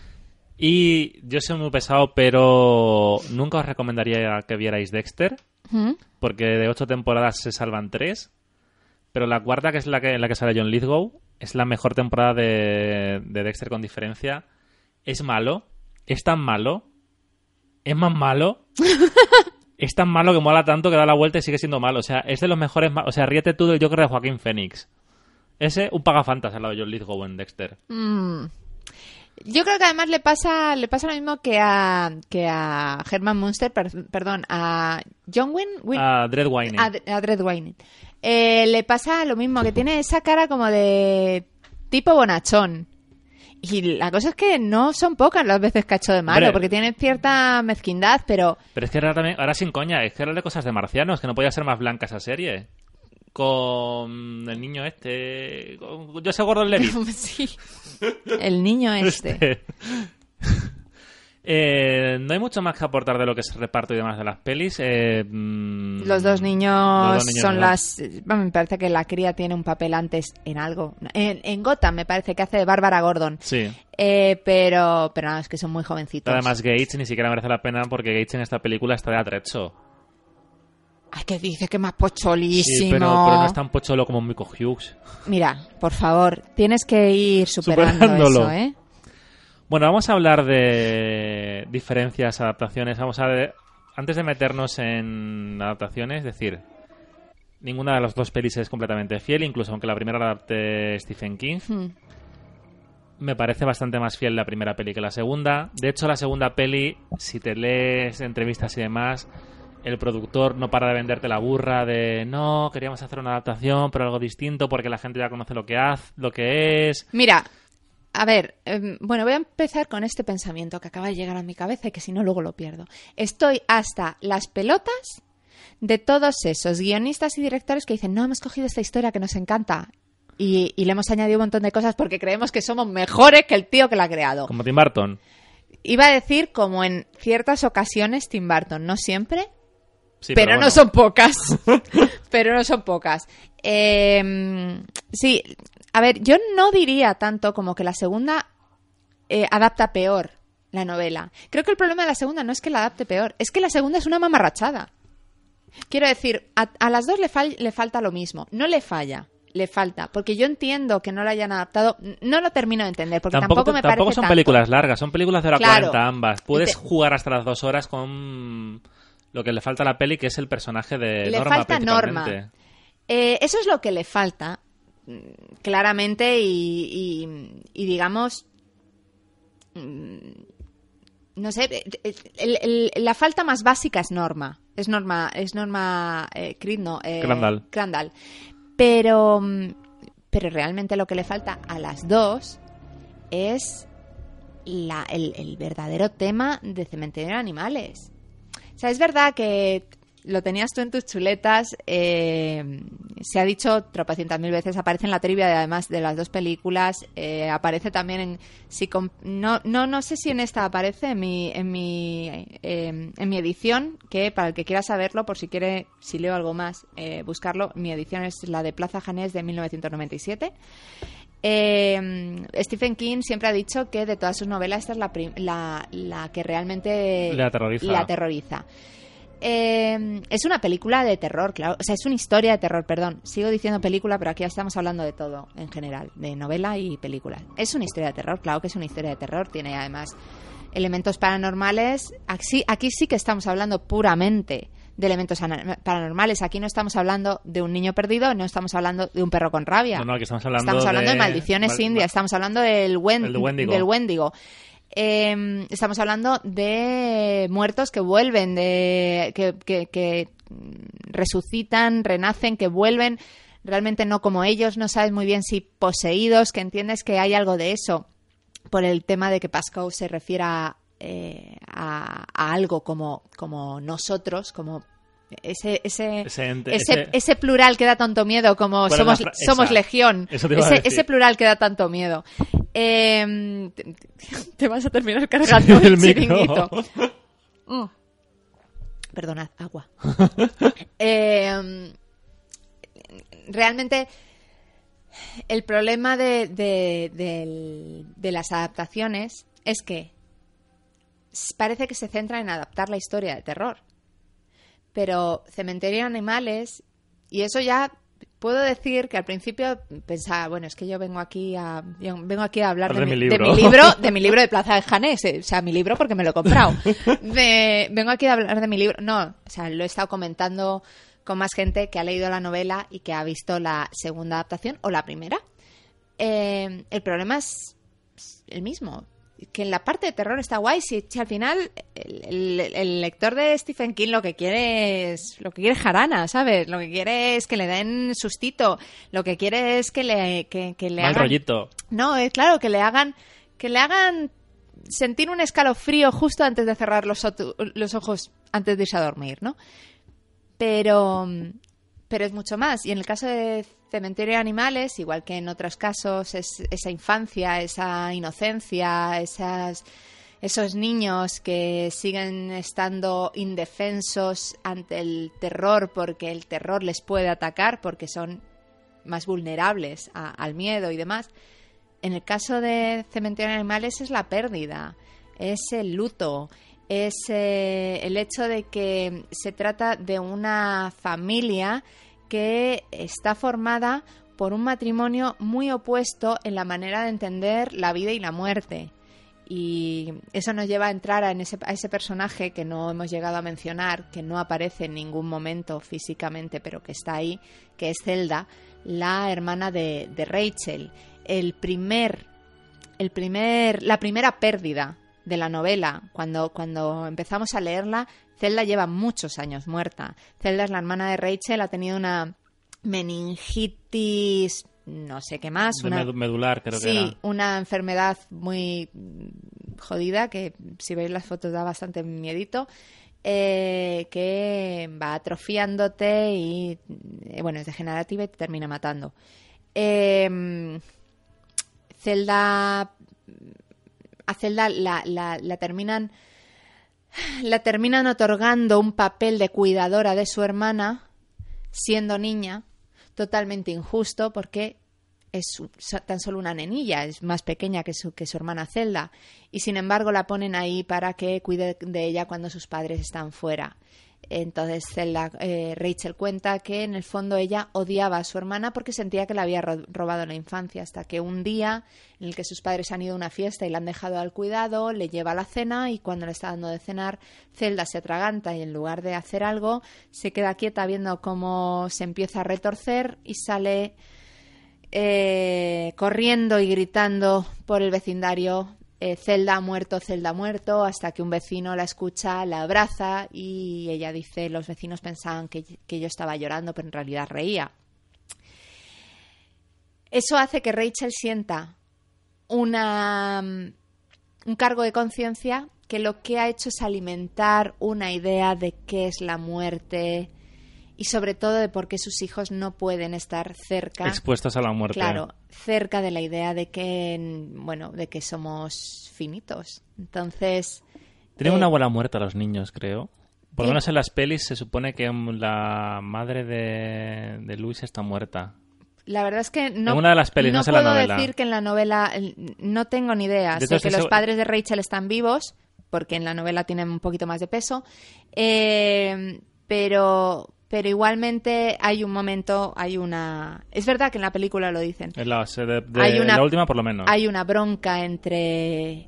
Y yo soy muy pesado, pero nunca os recomendaría que vierais Dexter, porque de 8 temporadas se salvan 3, pero la cuarta, que es en la que sale John Lithgow, es la mejor temporada de Dexter con diferencia. Es malo, es tan malo, es más malo, es tan malo que mola tanto que da la vuelta y sigue siendo malo. O sea, es de los mejores... O sea, ríete tú del Joker de Joaquín Phoenix. Ese, un pagafantas al lado de John Lithgow en Dexter. Yo creo que además le pasa lo mismo que a Herman Munster, perdón, a John a Dredd Wayne. A Dredd Wayne. Le pasa lo mismo, que tiene esa cara como de tipo bonachón. Y la cosa es que no son pocas las veces que ha hecho de malo, Hombre, porque tiene cierta mezquindad, pero... Pero es que ahora sin coña, es que era de Cosas de Marcianos, que no podía ser más blanca esa serie. Con el niño este... Con Joseph Gordon-Levitt. Sí, el niño este. No hay mucho más que aportar de lo que es el reparto y demás de las pelis. Los dos niños son ¿no? las... Bueno, me parece que la cría tiene un papel antes en algo. En Gotham me parece que hace de Bárbara Gordon. Sí. Pero no, es que son muy jovencitos. Además, Gates ni siquiera merece la pena porque Gates en esta película está de atrecho. Ay, que dice que más pocholísimo. Sí, pero no es tan pocholo como Mico Hughes. Mira, por favor, tienes que ir superando eso, ¿eh? Bueno, vamos a hablar de diferencias, adaptaciones. Vamos a ver, antes de meternos en adaptaciones, es decir, ninguna de las dos pelis es completamente fiel, incluso aunque la primera la adapte Stephen King. Me parece bastante más fiel la primera peli que la segunda. De hecho, la segunda peli, si te lees entrevistas y demás, el productor no para de venderte la burra de no, queríamos hacer una adaptación, pero algo distinto porque la gente ya conoce lo que es. Mira, a ver, bueno, voy a empezar con este pensamiento que acaba de llegar a mi cabeza y que si no luego lo pierdo. Estoy hasta las pelotas de todos esos guionistas y directores que dicen, no, hemos cogido esta historia que nos encanta y le hemos añadido un montón de cosas porque creemos que somos mejores que el tío que la ha creado. Como Tim Burton. Iba a decir como en ciertas ocasiones Tim Burton, no siempre. Sí, pero bueno. no son pocas. Pero no son pocas. Sí, a ver, yo no diría tanto como que la segunda adapta peor la novela. Creo que el problema de la segunda no es que la adapte peor, es que la segunda es una mamarrachada. Quiero decir, a las dos le falta lo mismo. No le falla le falta? Porque yo entiendo que no lo hayan adaptado, no lo termino de entender, porque tampoco me parece Tampoco son tanto. películas largas, son películas de hora Claro. 40 ambas. Puedes jugar hasta las 2 horas con lo que le falta a la peli, que es el personaje de Le Norma, falta principalmente. Norma. Eso es lo que le falta, claramente, y digamos... No sé, la falta más básica es Norma. Es Norma Creed, no, Crandall. Pero realmente lo que le falta a las dos es el verdadero tema de Cementerio de Animales. O sea, es verdad que lo tenías tú en tus chuletas, se ha dicho tropecientas mil veces, aparece en la trivia además de las dos películas, aparece también no sé si en esta aparece en mi edición, que para el que quiera saberlo, por si quiere, si leo algo más, buscarlo, mi edición es la de Plaza Janés de 1997. Stephen King siempre ha dicho que de todas sus novelas esta es la que realmente le aterroriza. Es una película de terror, claro. O sea, es una historia de terror, perdón. Sigo diciendo película, pero aquí ya estamos hablando de todo, en general, de novela y película. Es una historia de terror, claro que es una historia de terror. Tiene además elementos paranormales. Aquí sí que estamos hablando puramente de elementos paranormales. Aquí no estamos hablando de un niño perdido, no estamos hablando de un perro con rabia. No, aquí estamos hablando de maldiciones indias, estamos hablando del Wendigo. Estamos hablando de muertos que vuelven, que resucitan, renacen, que vuelven realmente no como ellos, no sabes muy bien si poseídos, que entiendes que hay algo de eso por el tema de que Pascoe se refiera a algo como nosotros, como ese plural que da tanto miedo, como somos legión. Ese plural que da tanto miedo. Te vas a terminar cargando el chiringuito. Perdonad, agua. Realmente el problema de las adaptaciones es que parece que se centra en adaptar la historia de terror. Pero Cementerio de Animales, y eso ya puedo decir que al principio pensaba, bueno, es que yo vengo aquí a hablar de mi libro de Plaza de Janés, o sea, mi libro porque me lo he comprado. Vengo aquí a hablar de mi libro. No, o sea, lo he estado comentando con más gente que ha leído la novela y que ha visto la segunda adaptación o la primera. El problema es el mismo. Que en la parte de terror está guay, si al final el lector de Stephen King lo que quiere es jarana, ¿sabes? Lo que quiere es que le den sustito, lo que quiere es que le mal hagan rollito. No, es claro, que le hagan sentir un escalofrío justo antes de cerrar los ojos antes de irse a dormir, ¿no? Pero es mucho más. Y en el caso de Cementerio de Animales, igual que en otros casos, es esa infancia, esa inocencia, esos niños que siguen estando indefensos ante el terror porque el terror les puede atacar, porque son más vulnerables al miedo y demás. En el caso de Cementerio de Animales es la pérdida, es el luto, es el hecho de que se trata de una familia que está formada por un matrimonio muy opuesto en la manera de entender la vida y la muerte. Y eso nos lleva a entrar a ese personaje que no hemos llegado a mencionar, que no aparece en ningún momento físicamente, pero que está ahí, que es Zelda, la hermana de Rachel. La primera pérdida de la novela, cuando empezamos a leerla, Zelda lleva muchos años muerta. Zelda es la hermana de Rachel, ha tenido una meningitis, no sé qué más. Medular, creo que era. Sí, una enfermedad muy jodida, que si veis las fotos da bastante miedito, que va atrofiándote y, bueno, es degenerativa y te termina matando. A Zelda la terminan otorgando un papel de cuidadora de su hermana siendo niña, totalmente injusto porque es tan solo una nenilla, es más pequeña que su hermana Zelda, y sin embargo la ponen ahí para que cuide de ella cuando sus padres están fuera. Entonces Rachel cuenta que en el fondo ella odiaba a su hermana porque sentía que le había robado la infancia, hasta que un día en el que sus padres han ido a una fiesta y la han dejado al cuidado, le lleva a la cena y cuando le está dando de cenar, Zelda se atraganta y en lugar de hacer algo se queda quieta viendo cómo se empieza a retorcer y sale corriendo y gritando por el vecindario: Zelda ha muerto, hasta que un vecino la escucha, la abraza y ella dice: los vecinos pensaban que yo estaba llorando, pero en realidad reía. Eso hace que Rachel sienta un cargo de conciencia que lo que ha hecho es alimentar una idea de qué es la muerte y sobre todo de por qué sus hijos no pueden estar cerca, expuestos a la muerte. Claro, cerca de la idea de que, bueno, de que somos finitos. Entonces, tienen una buena muerte a los niños, creo. Por lo menos en las pelis se supone que la madre de Luis está muerta. La verdad es que no, en una de las pelis, no sé la novela. No puedo decir que en la novela, no tengo ni idea. Sé que los padres de Rachel están vivos, porque en la novela tienen un poquito más de peso, pero igualmente hay un momento, es verdad que en la película lo dicen. En la última, por lo menos. Hay una bronca entre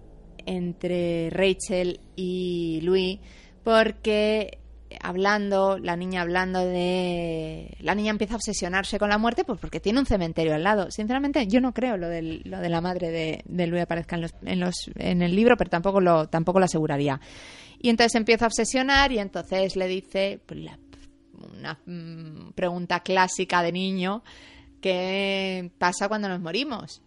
Rachel y Louis, porque la niña empieza a obsesionarse con la muerte, pues porque tiene un cementerio al lado. Sinceramente, yo no creo lo de la madre de Louis aparezca en el libro, pero tampoco lo aseguraría. Y entonces empieza a obsesionar y entonces le dice, pues, una pregunta clásica de niño: ¿qué pasa cuando nos morimos?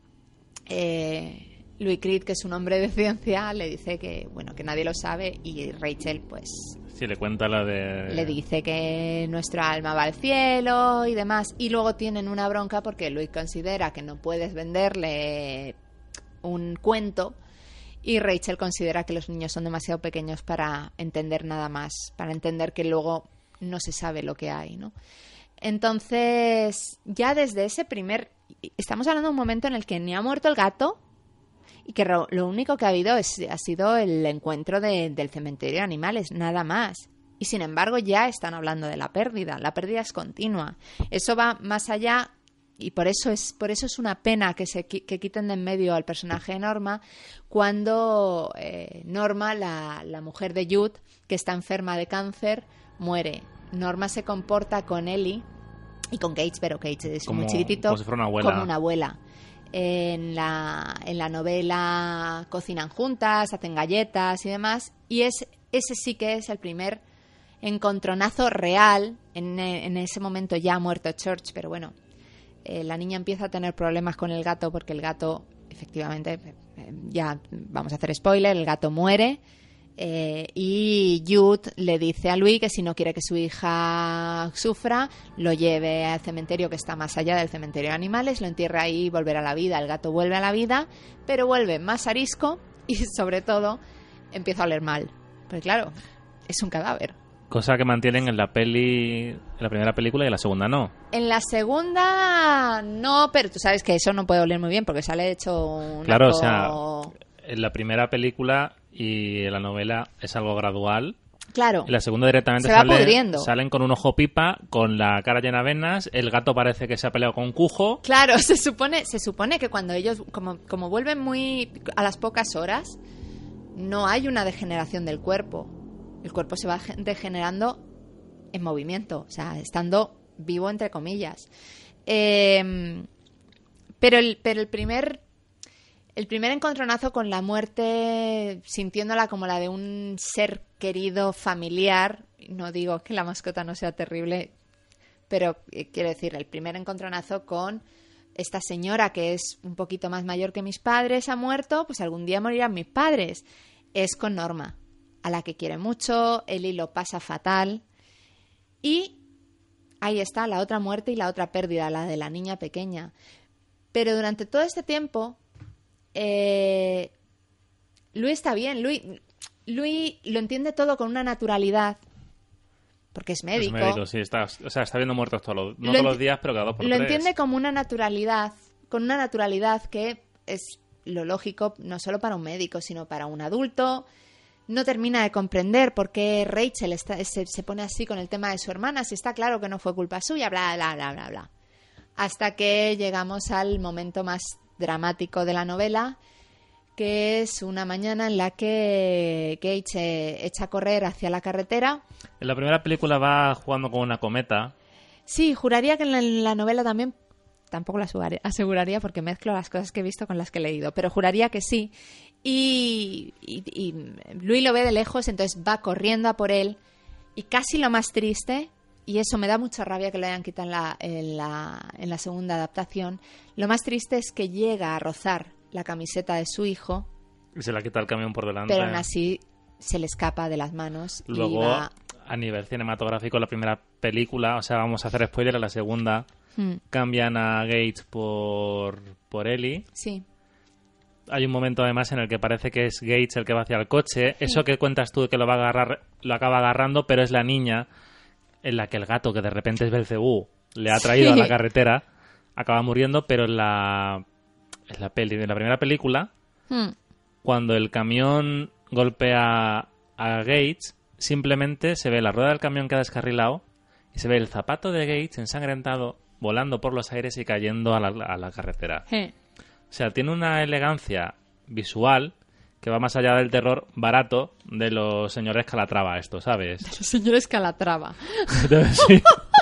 Louis Creed, que es un hombre de ciencia, le dice que nadie lo sabe, y Rachel pues sí, le cuenta le dice que nuestra alma va al cielo y demás, y luego tienen una bronca porque Louis considera que no puedes venderle un cuento y Rachel considera que los niños son demasiado pequeños para entender nada más, para entender que luego no se sabe lo que hay, ¿no? Entonces, ya desde estamos hablando de un momento en el que ni ha muerto el gato y que lo único que ha habido ha sido el encuentro del cementerio de animales, nada más. Y sin embargo ya están hablando de la pérdida es continua. Eso va más allá y por eso es una pena que quiten de en medio al personaje de Norma cuando Norma, la mujer de Jude, que está enferma de cáncer, muere. Norma se comporta con Ellie y con Gage, pero Gage es muy chiquitito, como si fuera una abuela. Como una abuela. En la novela cocinan juntas, hacen galletas y demás, y ese sí que es el primer encontronazo real. En ese momento ya ha muerto Church, pero bueno, la niña empieza a tener problemas con el gato porque el gato, efectivamente, ya vamos a hacer spoiler, el gato muere. Y Jude le dice a Louis que si no quiere que su hija sufra, lo lleve al cementerio que está más allá del cementerio de animales, lo entierra ahí y volverá a la vida. El gato vuelve a la vida, pero vuelve más arisco y sobre todo empieza a oler mal, porque claro, es un cadáver. Cosa que mantienen en la primera película y en la segunda no. En la segunda no, pero tú sabes que eso no puede oler muy bien porque sale hecho un claro, o sea, en la primera película y en la novela es algo gradual. Claro. En la segunda directamente se va pudriendo. Salen con un ojo pipa, con la cara llena de venas, el gato parece que se ha peleado con un cujo. Claro, se supone que cuando ellos, como vuelven muy a las pocas horas, no hay una degeneración del cuerpo. El cuerpo se va degenerando en movimiento, o sea, estando vivo entre comillas. Pero el primer encontronazo con la muerte, sintiéndola como la de un ser querido familiar, no digo que la mascota no sea terrible, pero quiero decir, el primer encontronazo con esta señora que es un poquito más mayor que mis padres, ha muerto, pues algún día morirán mis padres, es con Norma, a la que quiere mucho. Ellie lo pasa fatal y ahí está la otra muerte y la otra pérdida, la de la niña pequeña. Pero durante todo este tiempo Louis está bien. Louis lo entiende todo con una naturalidad porque es médico. Es médico, sí, está viendo muertos todos los días, pero cada 2 por 3. Lo entiende como una naturalidad, con una naturalidad que es lo lógico no solo para un médico, sino para un adulto no termina de comprender por qué Rachel se pone así con el tema de su hermana, si está claro que no fue culpa suya, bla, bla, bla, bla, bla. Hasta que llegamos al momento más dramático de la novela, que es una mañana en la que Gage se echa a correr hacia la carretera. En la primera película va jugando con una cometa. Sí, juraría que en la novela también, tampoco la aseguraría porque mezclo las cosas que he visto con las que he leído, pero juraría que sí. Y Louis lo ve de lejos, entonces va corriendo a por él. Y casi lo más triste, y eso me da mucha rabia que lo hayan quitado en la segunda adaptación, lo más triste es que llega a rozar la camiseta de su hijo. Y se la quita el camión por delante. Pero aún así se le escapa de las manos. Luego, y va... a nivel cinematográfico, la primera película, o sea, vamos a hacer spoiler, a la segunda, cambian a Gage por Ellie. Sí. Hay un momento además en el que parece que es Gage el que va hacia el coche. Eso que cuentas tú que lo va a agarrar, lo acaba agarrando, pero es la niña en la que el gato, que de repente es Belcebú, le ha traído a la carretera, acaba muriendo, pero en la primera película, cuando el camión golpea a Gage, simplemente se ve la rueda del camión que ha descarrilado y se ve el zapato de Gage ensangrentado volando por los aires y cayendo a la carretera. O sea, tiene una elegancia visual que va más allá del terror barato de los señores Calatrava, esto, ¿sabes? De los señores Calatrava. Sí.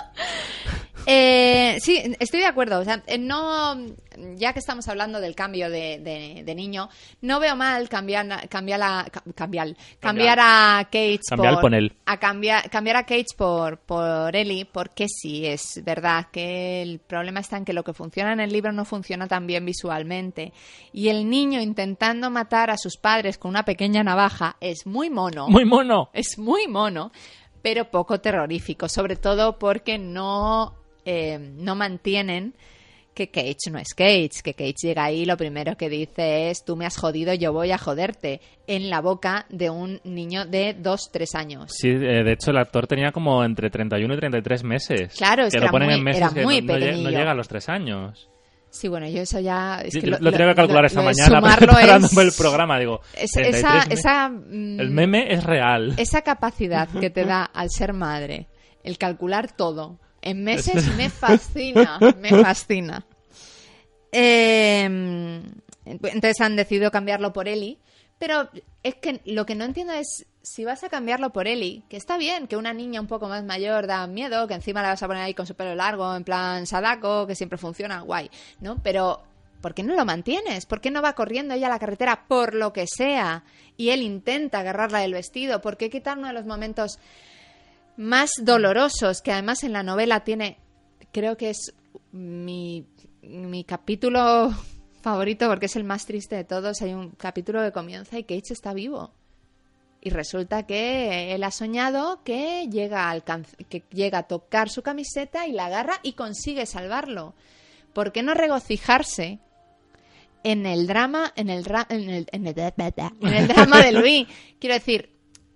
Sí, estoy de acuerdo. O sea, no, ya que estamos hablando del cambio de niño, no veo mal cambiar a Cage cambiar a Cage por Ellie, porque sí, es verdad que el problema está en que lo que funciona en el libro no funciona tan bien visualmente. Y el niño intentando matar a sus padres con una pequeña navaja es muy mono. ¡Muy mono! Es muy mono, pero poco terrorífico, sobre todo porque no mantienen que Cage no es Cage, que Cage llega ahí y lo primero que dice es: tú me has jodido, yo voy a joderte, en la boca de un niño de 2-3 años. Sí, de hecho el actor tenía como entre 31 y 33 meses. Claro, es que lo ponen era en meses muy, era muy que pequeñillo. no llega a los 3 años. Sí, bueno, yo eso ya... Es que lo tengo que calcular esta mañana preparándome el programa. Digo, el meme es real. Esa capacidad que te da al ser madre, el calcular todo en meses, me fascina, me fascina. Entonces han decidido cambiarlo por Ellie, pero es que lo que no entiendo es si vas a cambiarlo por Ellie, que está bien, que una niña un poco más mayor da miedo, que encima la vas a poner ahí con su pelo largo, en plan Sadako, que siempre funciona, guay, ¿no? Pero ¿por qué no lo mantienes? ¿Por qué no va corriendo ella a la carretera por lo que sea? Y él intenta agarrarla del vestido. ¿Por qué quitar uno de los momentos más dolorosos, que además en la novela tiene, creo que es mi capítulo favorito porque es el más triste de todos? Hay un capítulo que comienza y Cage está vivo y resulta que él ha soñado que llega a tocar su camiseta y la agarra y consigue salvarlo. ¿Por qué no regocijarse en el drama en el drama de Louis? Quiero decir,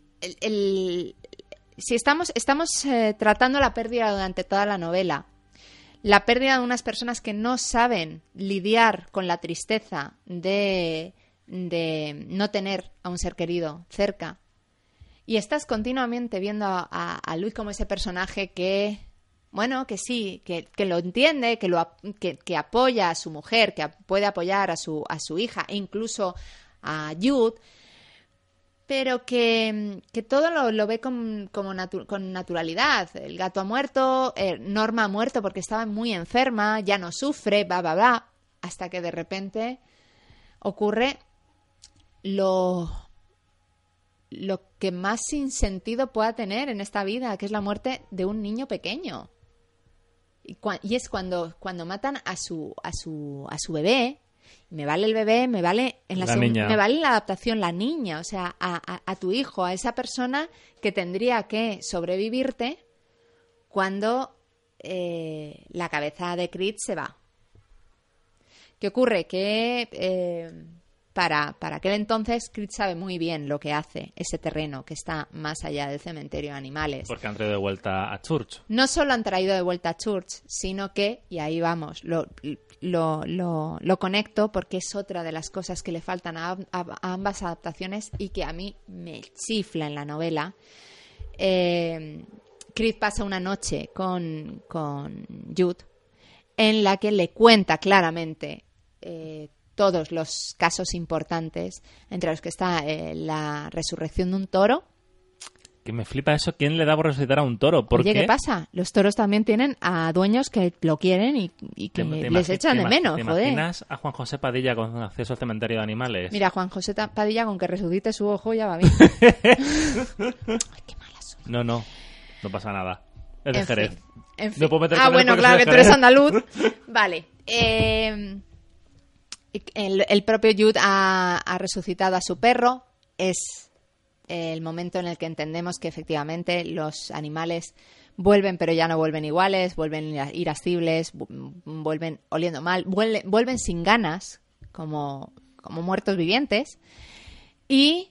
si estamos tratando la pérdida durante toda la novela, la pérdida de unas personas que no saben lidiar con la tristeza de no tener a un ser querido cerca, y estás continuamente viendo a Louis como ese personaje que, bueno, que sí, que lo entiende, que apoya a su mujer, que puede apoyar a su hija e incluso a Jude, pero que todo lo ve con naturalidad. El gato ha muerto, Norma ha muerto porque estaba muy enferma, ya no sufre, bla, hasta que de repente ocurre lo que más sin sentido pueda tener en esta vida, que es la muerte de un niño pequeño. Y es cuando matan a su bebé. Me vale el bebé, me vale me vale la adaptación, la niña, o sea, a tu hijo, a esa persona que tendría que sobrevivirte cuando la cabeza de Creed se va. ¿Qué ocurre? Que para aquel entonces, Creed sabe muy bien lo que hace ese terreno que está más allá del cementerio de animales. Porque han traído de vuelta a Church. No solo han traído de vuelta a Church, sino que, y ahí vamos, lo conecto porque es otra de las cosas que le faltan a ambas adaptaciones y que a mí me chifla en la novela. Creed pasa una noche con Jude en la que le cuenta claramente todos los casos importantes, entre los que está la resurrección de un toro. Que me flipa eso. ¿Quién le da por resucitar a un toro? ¿Por Oye, qué? ¿qué pasa? Los toros también tienen a dueños que lo quieren y que les echan de menos, ¿Te joder. imaginas a Juan José Padilla con acceso al cementerio de animales? Mira, Juan José Padilla, con que resucite su ojo ya va bien. Ay, qué mala soy. No pasa nada. Es de Jerez. En fin. No puedo meter con él Bueno, porque claro, soy que de tú eres Jerez. andaluz. Vale. El propio Jude ha resucitado a su perro. Es el momento en el que entendemos que efectivamente los animales vuelven, pero ya no vuelven iguales, vuelven irascibles, vuelven oliendo mal, vuelven sin ganas, como muertos vivientes. Y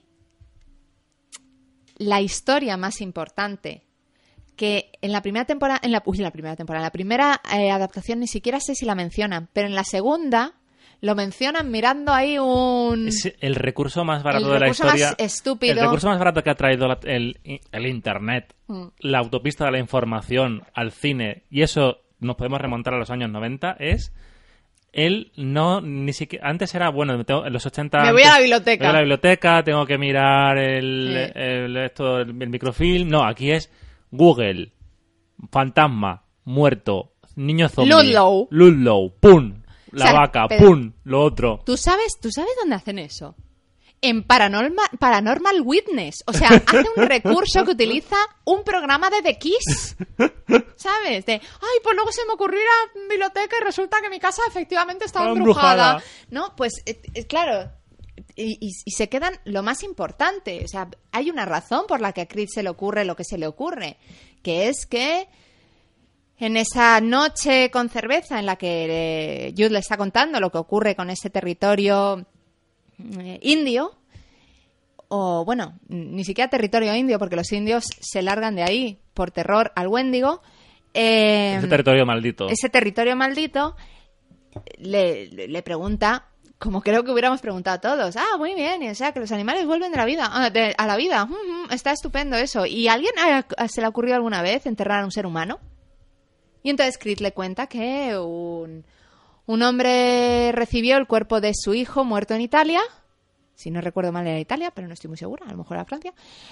la historia más importante, que en la primera temporada, en la primera adaptación ni siquiera sé si la mencionan, pero en la segunda lo mencionan mirando ahí Es el recurso más barato el de la recurso historia. más estúpido. El recurso más barato que ha traído el Internet, la autopista de la información al cine, y eso nos podemos remontar a los años 90, es... Él no, ni siquiera... Antes era, bueno, en los 80... Me voy a la biblioteca. Me voy a la biblioteca, tengo que mirar el microfilm. No, aquí es Google, fantasma, muerto, niño zombie. Ludlow, pum, la O sea, vaca, pero- pum, lo otro. ¿Tú sabes dónde hacen eso? En Paranormal Witness. O sea, hace un recurso que utiliza un programa de The Kiss. ¿Sabes? Pues luego se me ocurrió ir a la biblioteca y resulta que mi casa efectivamente estaba Estaba embrujada. embrujada. ¿No? Pues, claro. Y se quedan lo más importante. O sea, hay una razón por la que a Creed se le ocurre lo que se le ocurre. Que es que en esa noche con cerveza en la que Jude le está contando lo que ocurre con ese territorio indio, o bueno, ni siquiera territorio indio, porque los indios se largan de ahí por terror al Wendigo. Ese territorio maldito. Ese territorio maldito le pregunta, como creo que hubiéramos preguntado todos, muy bien, o sea, que los animales vuelven de la vida, a la vida, está estupendo eso. ¿Y a alguien se le ha ocurrido alguna vez enterrar a un ser humano? Y entonces Creed le cuenta que un hombre recibió el cuerpo de su hijo muerto en Italia. Si no recuerdo mal era Italia, pero no estoy muy segura. A lo mejor era Francia.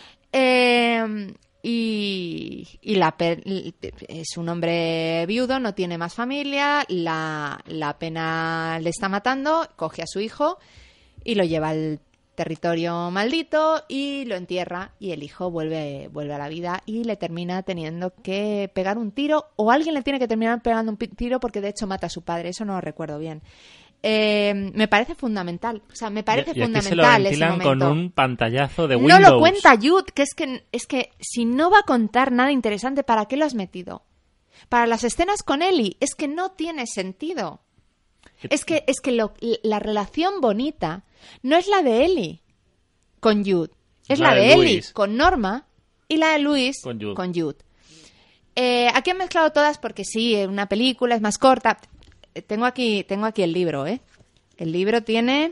Y es un hombre viudo, no tiene más familia. La pena le está matando. Coge a su hijo y lo lleva al territorio maldito y lo entierra. Y el hijo vuelve a la vida y le termina teniendo que pegar un tiro. O alguien le tiene que terminar pegando un tiro porque de hecho mata a su padre. Eso no lo recuerdo bien. Me parece fundamental. O sea, me parece y aquí fundamental se lo ese ventilan momento. con un pantallazo de No Windows. lo cuenta Jude, que es que si no va a contar nada interesante, ¿para qué lo has metido? Para las escenas con Ellie, es que no tiene sentido. Es que la relación bonita no es la de Ellie con Jude, es la de Ellie Luis. con Norma y la de Luis Con Jude. con Jude. Aquí han mezclado todas porque sí, una película es más corta. Tengo aquí el libro, ¿eh? El libro tiene...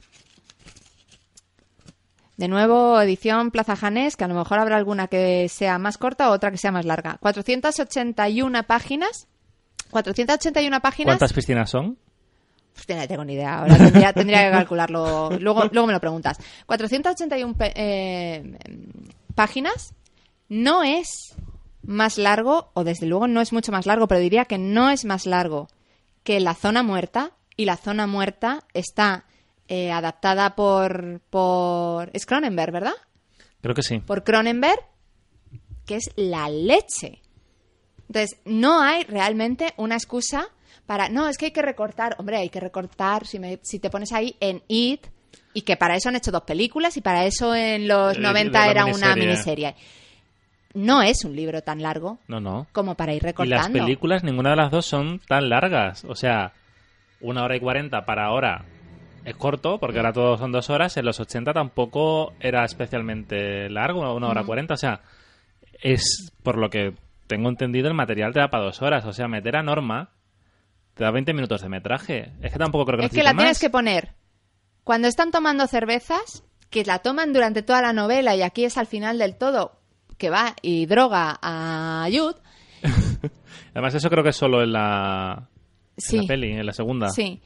De nuevo, edición Plaza Janés, que a lo mejor habrá alguna que sea más corta o otra que sea más larga. 481 páginas. 481 páginas. ¿Cuántas piscinas son? Hostia, no tengo ni idea. Ahora tendría que calcularlo. Luego me lo preguntas. 481 páginas. No es más largo, o desde luego no es mucho más largo, pero diría que no es más largo que La Zona Muerta. Y La Zona Muerta está adaptada por... Es Cronenberg, ¿verdad? Creo que sí. Por Cronenberg, que es la leche. Entonces, no hay realmente una excusa para... No, es que hay que recortar. Hombre, hay que recortar si te pones ahí en It, y que para eso han hecho 2 películas, y para eso en los 90 era una miniserie. No es un libro tan largo No. como para ir Y recortando. las películas, ninguna de las dos son tan largas. O sea, 1 hora y 40 para ahora es corto, porque ahora todo son 2 horas. En los 80 tampoco era especialmente largo, 1 hora 40. O sea, es, por lo que tengo entendido, el material te da para 2 horas. O sea, meter a Norma te da 20 minutos de metraje. Es que tampoco creo que Es que necesite la tienes más. que poner cuando están tomando cervezas, que la toman durante toda la novela y aquí es al final del todo, que va y droga a Jude. Además, eso creo que es solo en la peli, en la segunda. Sí.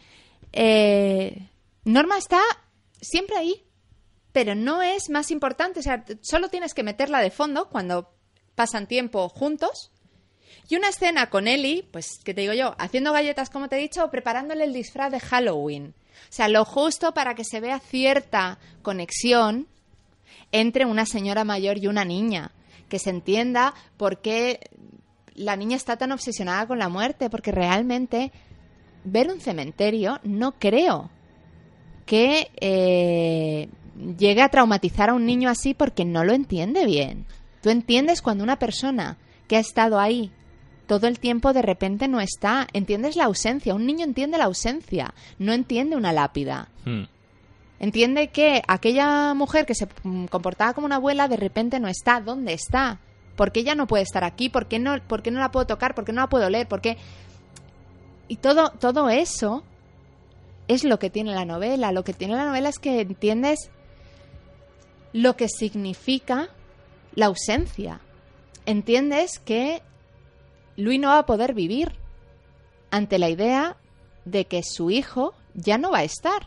Norma está siempre ahí, pero no es más importante. O sea, solo tienes que meterla de fondo cuando pasan tiempo juntos. Y una escena con Ellie, pues, ¿qué te digo yo? Haciendo galletas, como te he dicho, o preparándole el disfraz de Halloween. O sea, lo justo para que se vea cierta conexión entre una señora mayor y una niña. Que se entienda por qué la niña está tan obsesionada con la muerte. Porque realmente ver un cementerio no creo que llegue a traumatizar a un niño así porque no lo entiende bien. Tú entiendes cuando una persona que ha estado ahí todo el tiempo de repente no está. Entiendes la ausencia. Un niño entiende la ausencia, no entiende una lápida. Entiende que aquella mujer que se comportaba como una abuela de repente no está. ¿Dónde está? ¿Por qué ella no puede estar aquí? ¿Por qué no la puedo tocar? ¿Por qué no la puedo oler? ¿Por qué? Y todo eso es lo que tiene la novela. Lo que tiene la novela es que entiendes lo que significa la ausencia. Entiendes que Louis no va a poder vivir ante la idea de que su hijo ya no va a estar.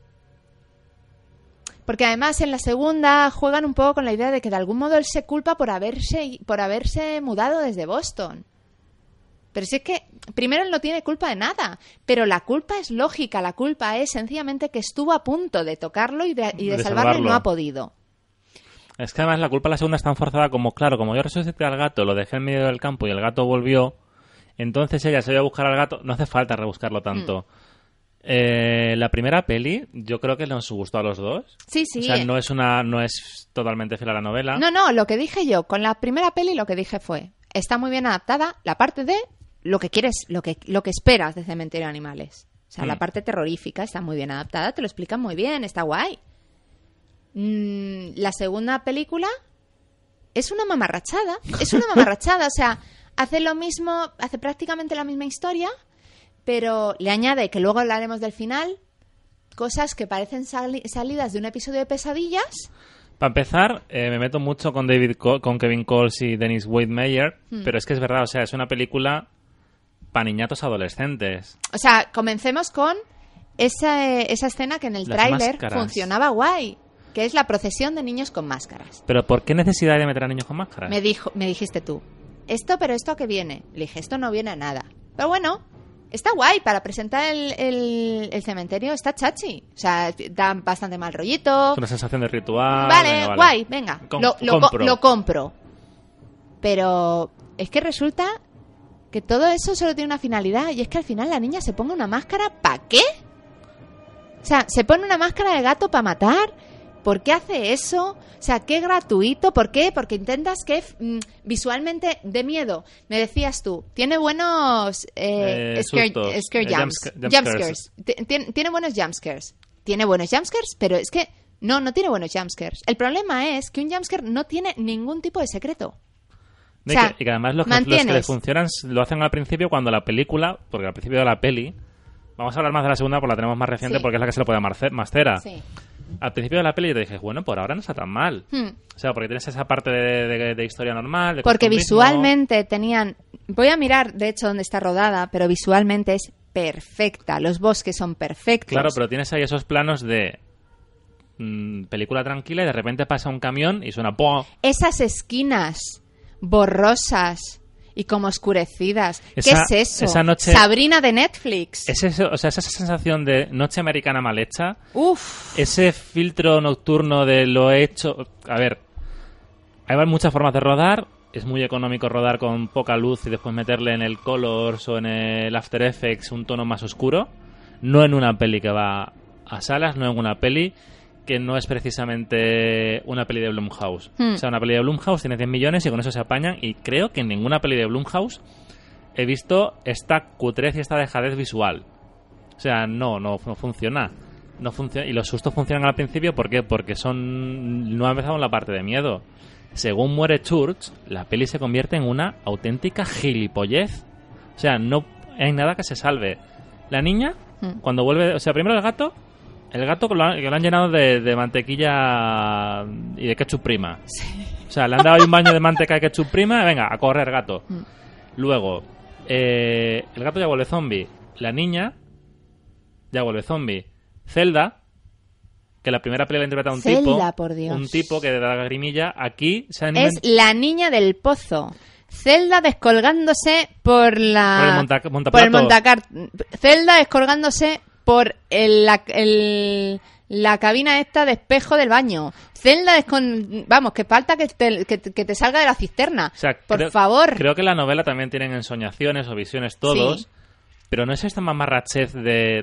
Porque además en la segunda juegan un poco con la idea de que de algún modo él se culpa por haberse mudado desde Boston. Pero si es que primero él no tiene culpa de nada, pero la culpa es lógica, la culpa es sencillamente que estuvo a punto de tocarlo y de salvarlo y no ha podido. Es que además la culpa de la segunda es tan forzada como, claro, como yo resucité al gato, lo dejé en medio del campo y el gato volvió, entonces ella se iba a buscar al gato, no hace falta rebuscarlo tanto. La primera peli, yo creo que nos gustó a los dos. Sí, sí. O sea, no es totalmente fiel a la novela. No, lo que dije yo, con la primera peli lo que dije fue, está muy bien adaptada la parte de lo que quieres, lo que esperas de Cementerio de Animales. O sea, la parte terrorífica está muy bien adaptada, te lo explican muy bien, está guay. La segunda película es una mamarrachada. O sea, hace lo mismo, hace prácticamente la misma historia, pero le añade, que luego hablaremos del final, cosas que parecen salidas de un episodio de Pesadillas. Para empezar, me meto mucho con con Kevin Coles y Dennis Wade Meyer, pero es que es verdad, o sea, es una película para niñatos adolescentes. O sea, comencemos con esa escena que en el tráiler funcionaba guay, que es la procesión de niños con máscaras. ¿Pero por qué necesidad de meter a niños con máscaras? Me dijiste tú, pero esto ¿a qué viene? Le dije, esto no viene a nada. Pero bueno, está guay para presentar el cementerio, está chachi. O sea, da bastante mal rollito. Es una sensación de ritual. Vale, guay, venga, lo compro. Pero es que resulta que todo eso solo tiene una finalidad, y es que al final la niña se ponga una máscara, ¿para qué? O sea, se pone una máscara de gato para matar. ¿Por qué hace eso? O sea, qué gratuito. ¿Por qué? Porque intentas que visualmente dé miedo. Me decías tú, tiene buenos jumpscares. Tiene buenos jumpscares. Tiene buenos jumpscares, pero es que no tiene buenos jumpscares. El problema es que un jumpscare no tiene ningún tipo de secreto. O sea, y que además los que les funcionan lo hacen al principio, cuando la película, porque al principio de la peli, vamos a hablar más de la segunda porque la tenemos más reciente, porque es la que se le puede más cera. Sí. Al principio de la peli yo te dije, bueno, por ahora no está tan mal. O sea, porque tienes esa parte de historia normal. Porque visualmente tenían... Voy a mirar, de hecho, dónde está rodada, pero visualmente es perfecta. Los bosques son perfectos. Claro, pero tienes ahí esos planos de película tranquila y de repente pasa un camión y suena... ¡pum! Esas esquinas borrosas y como oscurecidas. ¿Qué es eso? Esa noche... Sabrina de Netflix. Es eso, o sea, esa sensación de noche americana mal hecha. Uf. Ese filtro nocturno de lo hecho... A ver, hay muchas formas de rodar. Es muy económico rodar con poca luz y después meterle en el Colors o en el After Effects un tono más oscuro. No en una peli que va a salas, no en una peli que no es precisamente una peli de Blumhouse. O sea, una peli de Blumhouse tiene 10 millones y con eso se apañan, y creo que en ninguna peli de Blumhouse he visto esta cutrez y esta dejadez visual. O sea, no funciona. no funciona, y los sustos funcionan al principio. ¿Por qué? Porque no ha empezado en la parte de miedo. Según muere Church, la peli se convierte en una auténtica gilipollez. O sea, no hay nada que se salve. La niña, cuando vuelve... O sea, primero el gato que lo han llenado de mantequilla y de ketchup prima. Sí. O sea, le han dado ahí un baño de manteca y ketchup prima. Venga, a correr, gato. Luego, el gato ya vuelve zombie. La niña ya vuelve zombie. Zelda, que la primera peli la interpreta un Zelda, por Dios. Un tipo que da grimilla. Aquí se han Es la niña del pozo. Zelda descolgándose por la... Por el montaplato. Zelda descolgándose por la cabina esta de espejo del baño. Zelda vamos, que falta que te salga de la cisterna. O sea, por favor. Creo que en la novela también tienen ensoñaciones o visiones todos. Sí. Pero no es esta mamarrachez de...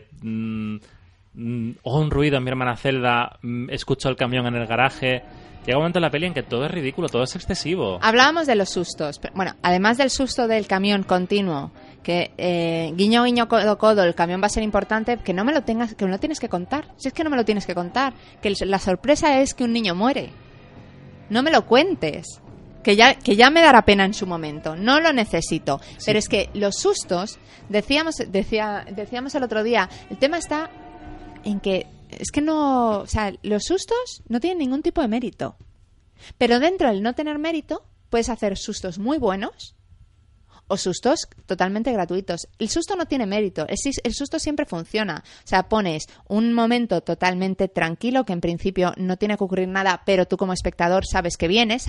un ruido en mi hermana Zelda, escucho el camión en el garaje. Llega un momento en la peli en que todo es ridículo, todo es excesivo. Hablábamos de los sustos. Pero, bueno, además del susto del camión continuo, que guiño, guiño, codo, codo, el camión va a ser importante, que no me lo tienes que contar. Si es que no me lo tienes que contar. Que la sorpresa es que un niño muere. No me lo cuentes. Que ya me dará pena en su momento. No lo necesito. Sí. Pero es que los sustos, decíamos el otro día, el tema está en que es que no... O sea, los sustos no tienen ningún tipo de mérito. Pero dentro del no tener mérito, puedes hacer sustos muy buenos o sustos totalmente gratuitos. El susto no tiene mérito. El susto siempre funciona. O sea, pones un momento totalmente tranquilo, que en principio no tiene que ocurrir nada, pero tú como espectador sabes que viene,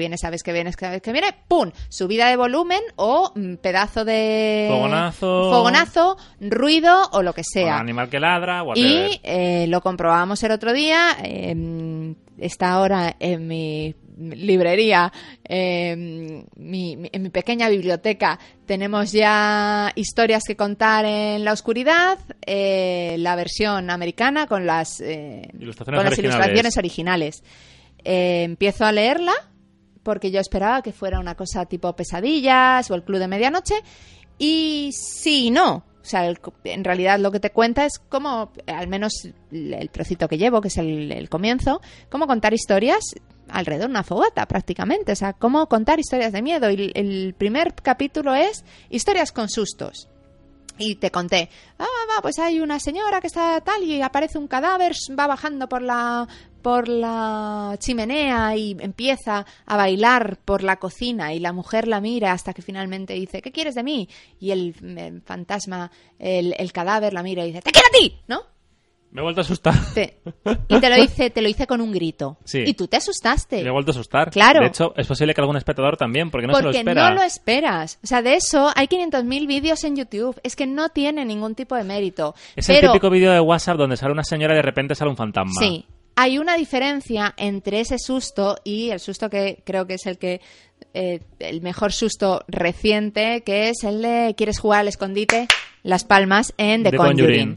¡pum! Subida de volumen o pedazo de... Fogonazo, ruido o lo que sea. Un animal que ladra, whatever. Y lo comprobamos el otro día. Está ahora en mi librería, en mi pequeña biblioteca, tenemos ya historias que contar en la oscuridad, la versión americana con las ilustraciones originales. Empiezo a leerla porque yo esperaba que fuera una cosa tipo Pesadillas o El Club de Medianoche, y sí y no. O sea, en realidad lo que te cuenta es cómo, al menos el trocito que llevo, que es el comienzo, cómo contar historias alrededor de una fogata, prácticamente. O sea, cómo contar historias de miedo. Y el primer capítulo es historias con sustos. Y te conté, pues hay una señora que está tal y aparece un cadáver, va bajando por la chimenea y empieza a bailar por la cocina y la mujer la mira hasta que finalmente dice, ¿qué quieres de mí? Y el fantasma, el cadáver la mira y dice, ¡te quiero a ti! ¿No? Me he vuelto a asustar. Y te lo hice con un grito. Sí. Y tú te asustaste. Me he vuelto a asustar. Claro. De hecho, es posible que algún espectador también, porque no se lo espera. Porque no lo esperas. O sea, de eso hay 500.000 vídeos en YouTube. Es que no tiene ningún tipo de mérito. Es el típico vídeo de WhatsApp donde sale una señora y de repente sale un fantasma. Sí. Hay una diferencia entre ese susto y el susto que creo que es el mejor susto reciente, que es el de quieres jugar al escondite, Las Palmas en The Conjuring.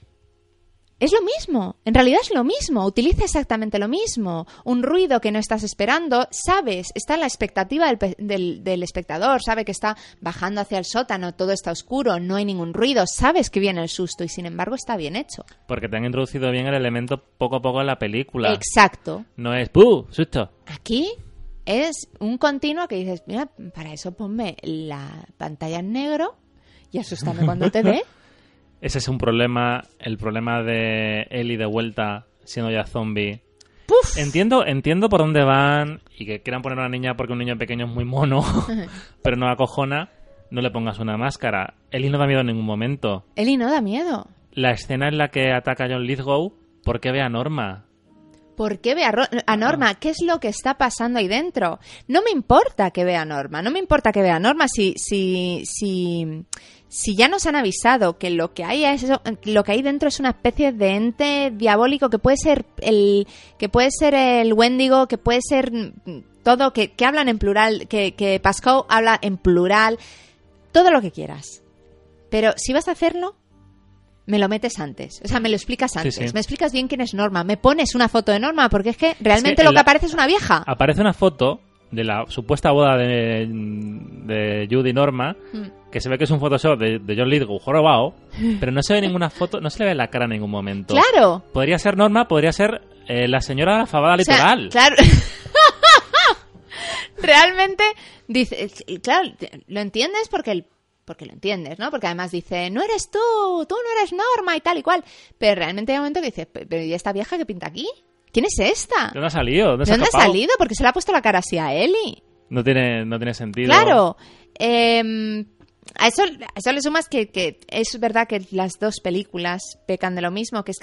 Es lo mismo, en realidad es lo mismo, utiliza exactamente lo mismo. Un ruido que no estás esperando, sabes, está en la expectativa del espectador, sabe que está bajando hacia el sótano, todo está oscuro, no hay ningún ruido, sabes que viene el susto y sin embargo está bien hecho. Porque te han introducido bien el elemento poco a poco en la película. Exacto. No es ¡puh! Susto. Aquí es un continuo que dices, mira, para eso ponme la pantalla en negro y asústame cuando te dé. Ese es un problema, el problema de Ellie de vuelta siendo ya zombie. ¡Puf! Entiendo por dónde van y que quieran poner a una niña porque un niño pequeño es muy mono, pero no acojona, no le pongas una máscara. Ellie no da miedo en ningún momento. Ellie no da miedo. La escena en la que ataca a John Lithgow, ¿por qué ve a Norma? ¿Por qué ve a Norma? ¿Qué es lo que está pasando ahí dentro? No me importa que vea a Norma, si ya nos han avisado que lo que hay dentro es una especie de ente diabólico que puede ser el Wendigo, que puede ser todo, que hablan en plural, que Pascoe habla en plural, todo lo que quieras. Pero si vas a hacerlo, me lo metes antes, o sea, me lo explicas antes, sí. Me explicas bien quién es Norma, me pones una foto de Norma, porque es que realmente lo que aparece es una vieja. Aparece una foto de la supuesta boda de Judy y Norma, que se ve que es un Photoshop de John Lithgow jorobado, pero no se ve ninguna foto, no se le ve la cara en ningún momento. ¡Claro! Podría ser Norma, podría ser la señora Fabada Litoral. Claro. Realmente, dice, claro, lo entiendes porque lo entiendes, ¿no? Porque además dice, no eres tú no eres Norma y tal y cual. Pero realmente hay un momento que dice, pero ¿y esta vieja que pinta aquí? ¿Quién es esta? ¿De dónde ha salido? ¿De dónde ha salido? Porque se le ha puesto la cara así a Ellie. No tiene sentido. Claro. A eso le sumas que es verdad que las dos películas pecan de lo mismo, que es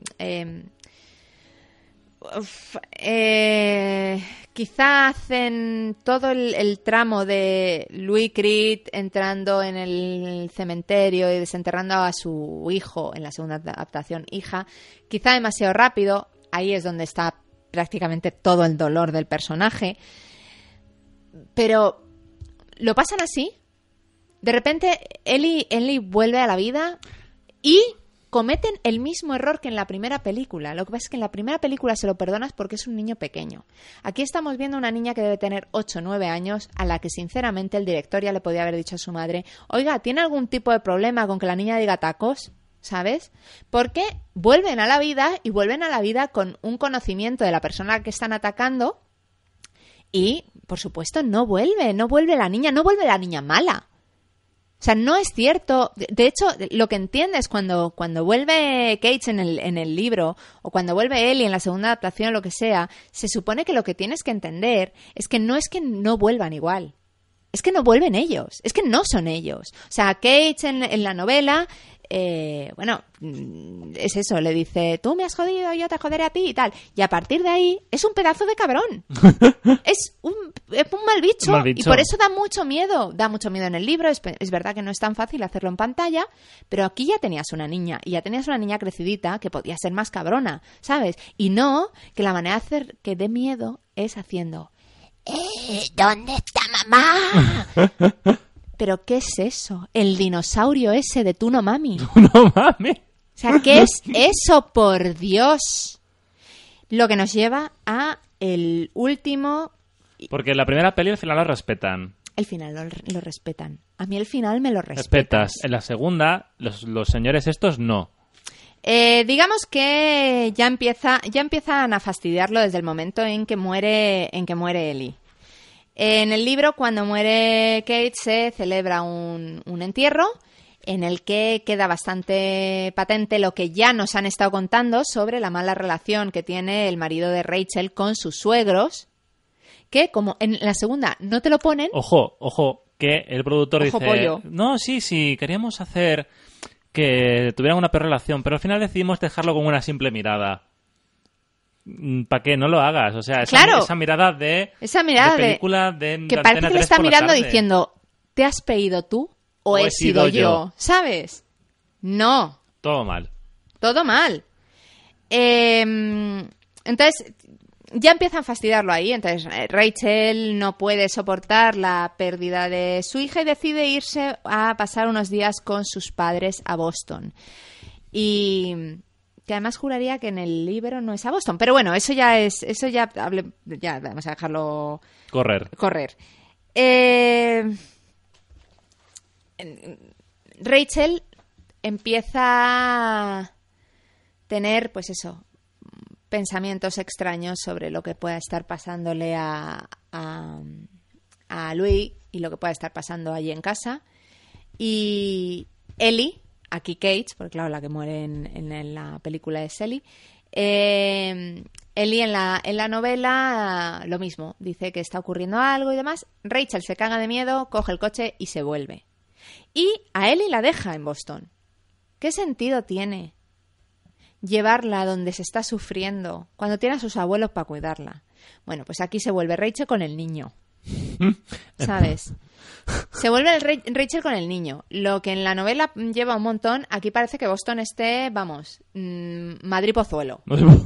quizá hacen todo el tramo de Louis Creed entrando en el cementerio y desenterrando a su hijo en la segunda adaptación, hija, quizá demasiado rápido. Ahí es donde está prácticamente todo el dolor del personaje. Pero lo pasan así. De repente Ellie vuelve a la vida y cometen el mismo error que en la primera película. Lo que pasa es que en la primera película se lo perdonas porque es un niño pequeño. Aquí estamos viendo una niña que debe tener 8 o 9 años, a la que sinceramente el director ya le podía haber dicho a su madre, oiga, ¿tiene algún tipo de problema con que la niña diga tacos? ¿Sabes? Porque vuelven a la vida y vuelven a la vida con un conocimiento de la persona que están atacando y, por supuesto, no vuelve la niña mala. O sea, no es cierto. De hecho, lo que entiendes cuando vuelve Kate en el libro o cuando vuelve Ellie en la segunda adaptación o lo que sea, se supone que lo que tienes que entender es que no vuelvan igual. Es que no vuelven ellos. Es que no son ellos. O sea, Kate en la novela... es eso, le dice, tú me has jodido, yo te joderé a ti y tal. Y a partir de ahí es un pedazo de cabrón. es un mal bicho. Y por eso da mucho miedo. Da mucho miedo en el libro. Es verdad que no es tan fácil hacerlo en pantalla, pero aquí ya tenías una niña. Y ya tenías una niña crecidita que podía ser más cabrona, ¿sabes? Y no, que la manera de hacer que dé miedo es haciendo ¿dónde está mamá? ¿Pero qué es eso? El dinosaurio ese de Tú no mami. Tú no mami. O sea, ¿qué es eso, por Dios? Lo que nos lleva a el último... Porque en la primera peli al final lo respetan. El final lo respetan. A mí el final me lo respetas. En la segunda, los señores estos no. Digamos que ya empiezan a fastidiarlo desde el momento en que muere Ellie. En el libro, cuando muere Kate, se celebra un entierro en el que queda bastante patente lo que ya nos han estado contando sobre la mala relación que tiene el marido de Rachel con sus suegros, que como en la segunda no te lo ponen... Ojo, que el productor dice... pollo. No, sí, queríamos hacer que tuvieran una peor relación, pero al final decidimos dejarlo con una simple mirada. ¿Para qué? No lo hagas. O sea, esa mirada de película de que parece que le está mirando diciendo, ¿te has pedido tú o he sido yo? ¿Sabes? No. Todo mal. Entonces, ya empiezan a fastidiarlo ahí. Entonces, Rachel no puede soportar la pérdida de su hija y decide irse a pasar unos días con sus padres a Boston. Y... que además juraría que en el libro no es a Boston. Pero bueno, ya vamos a dejarlo... Correr. Rachel empieza a tener, pues eso, pensamientos extraños sobre lo que pueda estar pasándole a Louis y lo que pueda estar pasando allí en casa. Y Ellie... aquí Kate, porque claro, la que muere en la película es Ellie. Ellie en la novela lo mismo, dice que está ocurriendo algo y demás. Rachel se caga de miedo, coge el coche y se vuelve. Y a Ellie la deja en Boston. ¿Qué sentido tiene llevarla donde se está sufriendo cuando tiene a sus abuelos para cuidarla? Bueno, pues aquí se vuelve Rachel con el niño. ¿Sabes? Se vuelve Rachel con el niño. Lo que en la novela lleva un montón, aquí parece que Boston esté, vamos, Madrid-Pozuelo.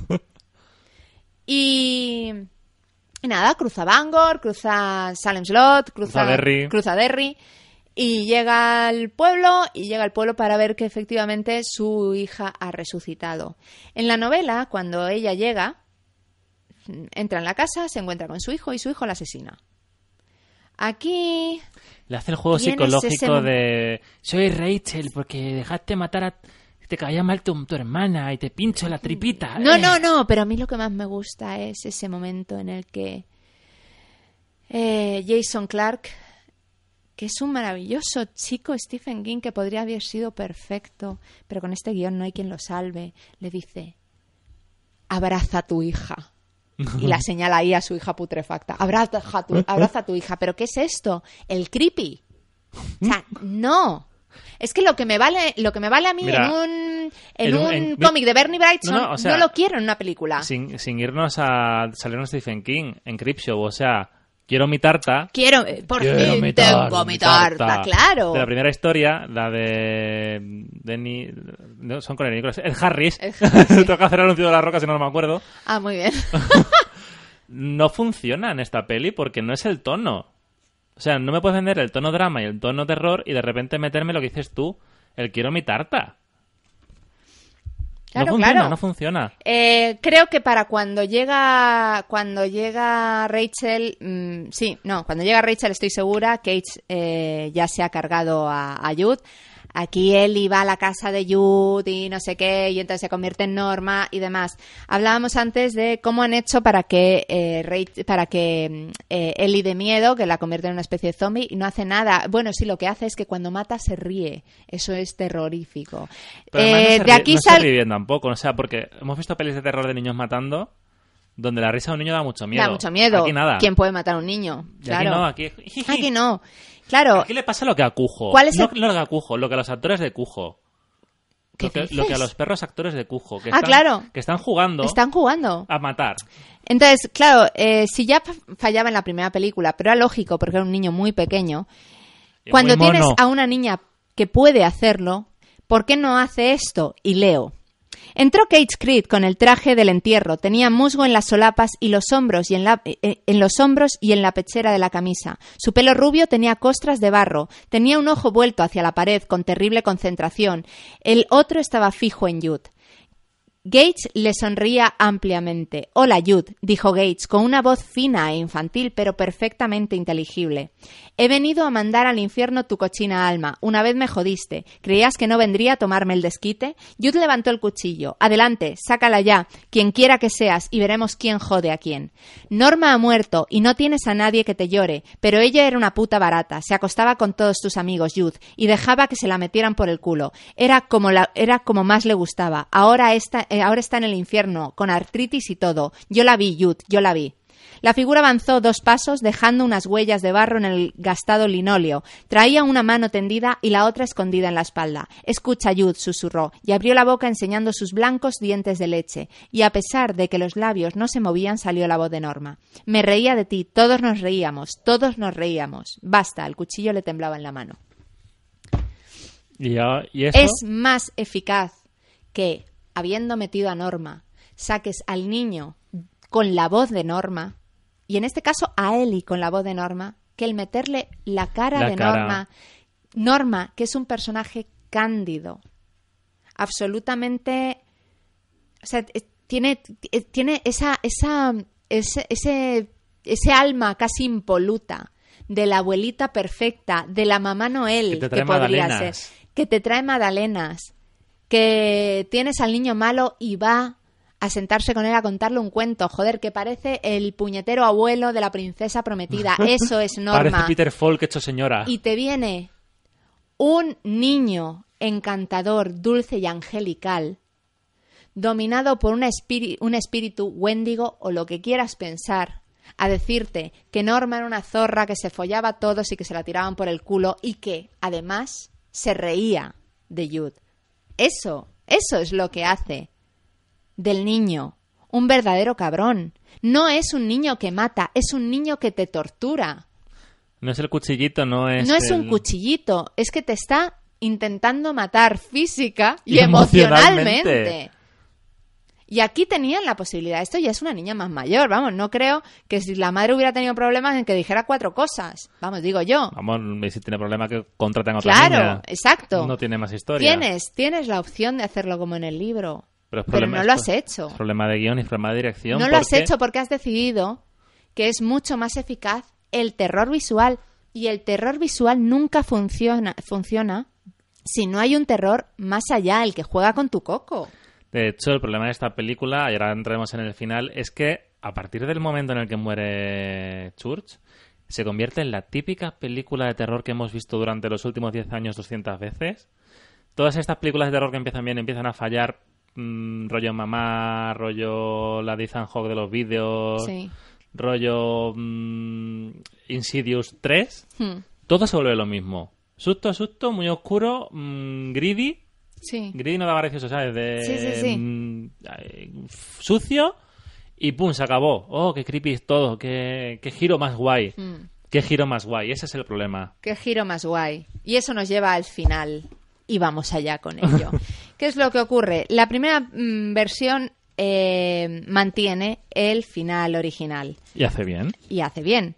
Y nada, cruza Bangor, cruza Salem Slot, cruza Derry y llega al pueblo para ver que efectivamente su hija ha resucitado. En la novela, cuando ella llega, entra en la casa, se encuentra con su hijo y su hijo la asesina. Aquí... Le hace el juego tienes psicológico ese de... Soy Rachel porque dejaste matar a... Te caía mal tu hermana y te pincho la tripita. No, pero a mí lo que más me gusta es ese momento en el que Jason Clarke, que es un maravilloso chico, Stephen King, que podría haber sido perfecto, pero con este guión no hay quien lo salve, le dice, abraza a tu hija. Y la señala ahí a su hija putrefacta. Abraza a tu hija. ¿Pero qué es esto? El creepy. O sea, no. Es que lo que me vale a mí, mira, en un cómic de Bernie Wrightson, o sea, no lo quiero en una película. Sin irnos a salirnos de Stephen King, en Creepshow, o sea, quiero mi tarta. Por fin tengo mi tarta, claro. De la primera historia, la de Denny... No, son con el Nicolás. El Harris. Tengo que hacer el anuncio de la roca si no me acuerdo. Ah, muy bien. No funciona en esta peli porque no es el tono. O sea, no me puedes vender el tono drama y el tono terror y de repente meterme lo que dices tú, el quiero mi tarta. Claro, no funciona. Creo que para cuando llega Rachel, cuando llega Rachel estoy segura que Cage ya se ha cargado a Jude. Aquí él iba a la casa de Jude y no sé qué, y entonces se convierte en Norma y demás. Hablábamos antes de cómo han hecho para que Ellie de miedo, que la convierte en una especie de zombie, y no hace nada. Bueno, sí, lo que hace es que cuando mata se ríe. Eso es terrorífico. Pero de aquí no se ríe bien tampoco, o sea, porque hemos visto pelis de terror de niños matando donde la risa de un niño da mucho miedo. Da mucho miedo. Aquí nada. ¿Quién puede matar a un niño? Claro. Aquí no, aquí no. Claro. Aquí le pasa lo que a Cujo. ¿Cuál es no lo que a Cujo, lo que a los actores de Cujo. Lo que a los perros actores de Cujo. Que están jugando. Están jugando. A matar. Entonces, claro, si ya fallaba en la primera película, pero era lógico porque era un niño muy pequeño, cuando tienes a una niña que puede hacerlo, ¿por qué no hace esto? Y leo. Entró Cage Creed con el traje del entierro. Tenía musgo en las solapas y los hombros y en los hombros y en la pechera de la camisa. Su pelo rubio tenía costras de barro. Tenía un ojo vuelto hacia la pared con terrible concentración. El otro estaba fijo en Jude. Gage le sonreía ampliamente. «Hola, Jude», dijo Gage con una voz fina e infantil, pero perfectamente inteligible. «He venido a mandar al infierno tu cochina alma. Una vez me jodiste. ¿Creías que no vendría a tomarme el desquite?» Jude levantó el cuchillo. «Adelante, sácala ya, quien quiera que seas, y veremos quién jode a quién. Norma ha muerto y no tienes a nadie que te llore, pero ella era una puta barata. Se acostaba con todos tus amigos, Jude, y dejaba que se la metieran por el culo. Era como más le gustaba. Ahora está en el infierno, con artritis y todo. Yo la vi, Jude, yo la vi». La figura avanzó 2 pasos, dejando unas huellas de barro en el gastado linóleo. Traía una mano tendida y la otra escondida en la espalda. «Escucha, Jude», susurró, y abrió la boca enseñando sus blancos dientes de leche. Y a pesar de que los labios no se movían, salió la voz de Norma. «Me reía de ti, todos nos reíamos. Basta», el cuchillo le temblaba en la mano. ¿Y eso? Es más eficaz que, habiendo metido a Norma, saques al niño con la voz de Norma, y en este caso a Ellie con la voz de Norma, que el meterle la cara de Norma. Norma, que es un personaje cándido, absolutamente... O sea, tiene ese alma casi impoluta de la abuelita perfecta, de la mamá Noel, que podría ser, que te trae magdalenas, que tienes al niño malo y va a sentarse con él a contarle un cuento. Joder, que parece el puñetero abuelo de la princesa prometida. Eso es Norma. Parece Peter Falk hecho señora. Y te viene un niño encantador, dulce y angelical, dominado por un espíritu wendigo o lo que quieras pensar, a decirte que Norma era una zorra que se follaba a todos y que se la tiraban por el culo y que, además, se reía de Jude. Eso es lo que hace del niño un verdadero cabrón. No es un niño que mata, es un niño que te tortura. No es el cuchillito, no es... No es un cuchillito, es que te está intentando matar física y emocionalmente. Y aquí tenían la posibilidad. Esto ya es una niña más mayor, vamos, no creo que si la madre hubiera tenido problemas en que dijera 4 cosas. Vamos, digo yo. Vamos, si tiene problemas que contraten a otra niña. Claro, exacto. No tiene más historia. Tienes la opción de hacerlo como en el libro. Pero no lo has hecho. Problema de guión y problema de dirección. No lo has hecho porque has decidido que es mucho más eficaz el terror visual. Y el terror visual nunca funciona si no hay un terror más allá, el que juega con tu coco. De hecho, el problema de esta película, y ahora entraremos en el final, es que a partir del momento en el que muere Church, se convierte en la típica película de terror que hemos visto durante los últimos 10 años 200 veces. Todas estas películas de terror que empiezan bien empiezan a fallar, rollo Mamá, rollo la de Ethan Hawke de los vídeos, Sí. rollo Insidious 3, todo se vuelve lo mismo. Susto, muy oscuro, greedy. Sí. Greedy no daba gracioso, ¿sabes? Sí. Sucio y pum, se acabó. Oh, qué creepy es todo, qué giro más guay. Qué giro más guay, ese es el problema. Qué giro más guay. Y eso nos lleva al final. Y vamos allá con ello. ¿Qué es lo que ocurre? La primera versión mantiene el final original. Y hace bien. Y hace bien.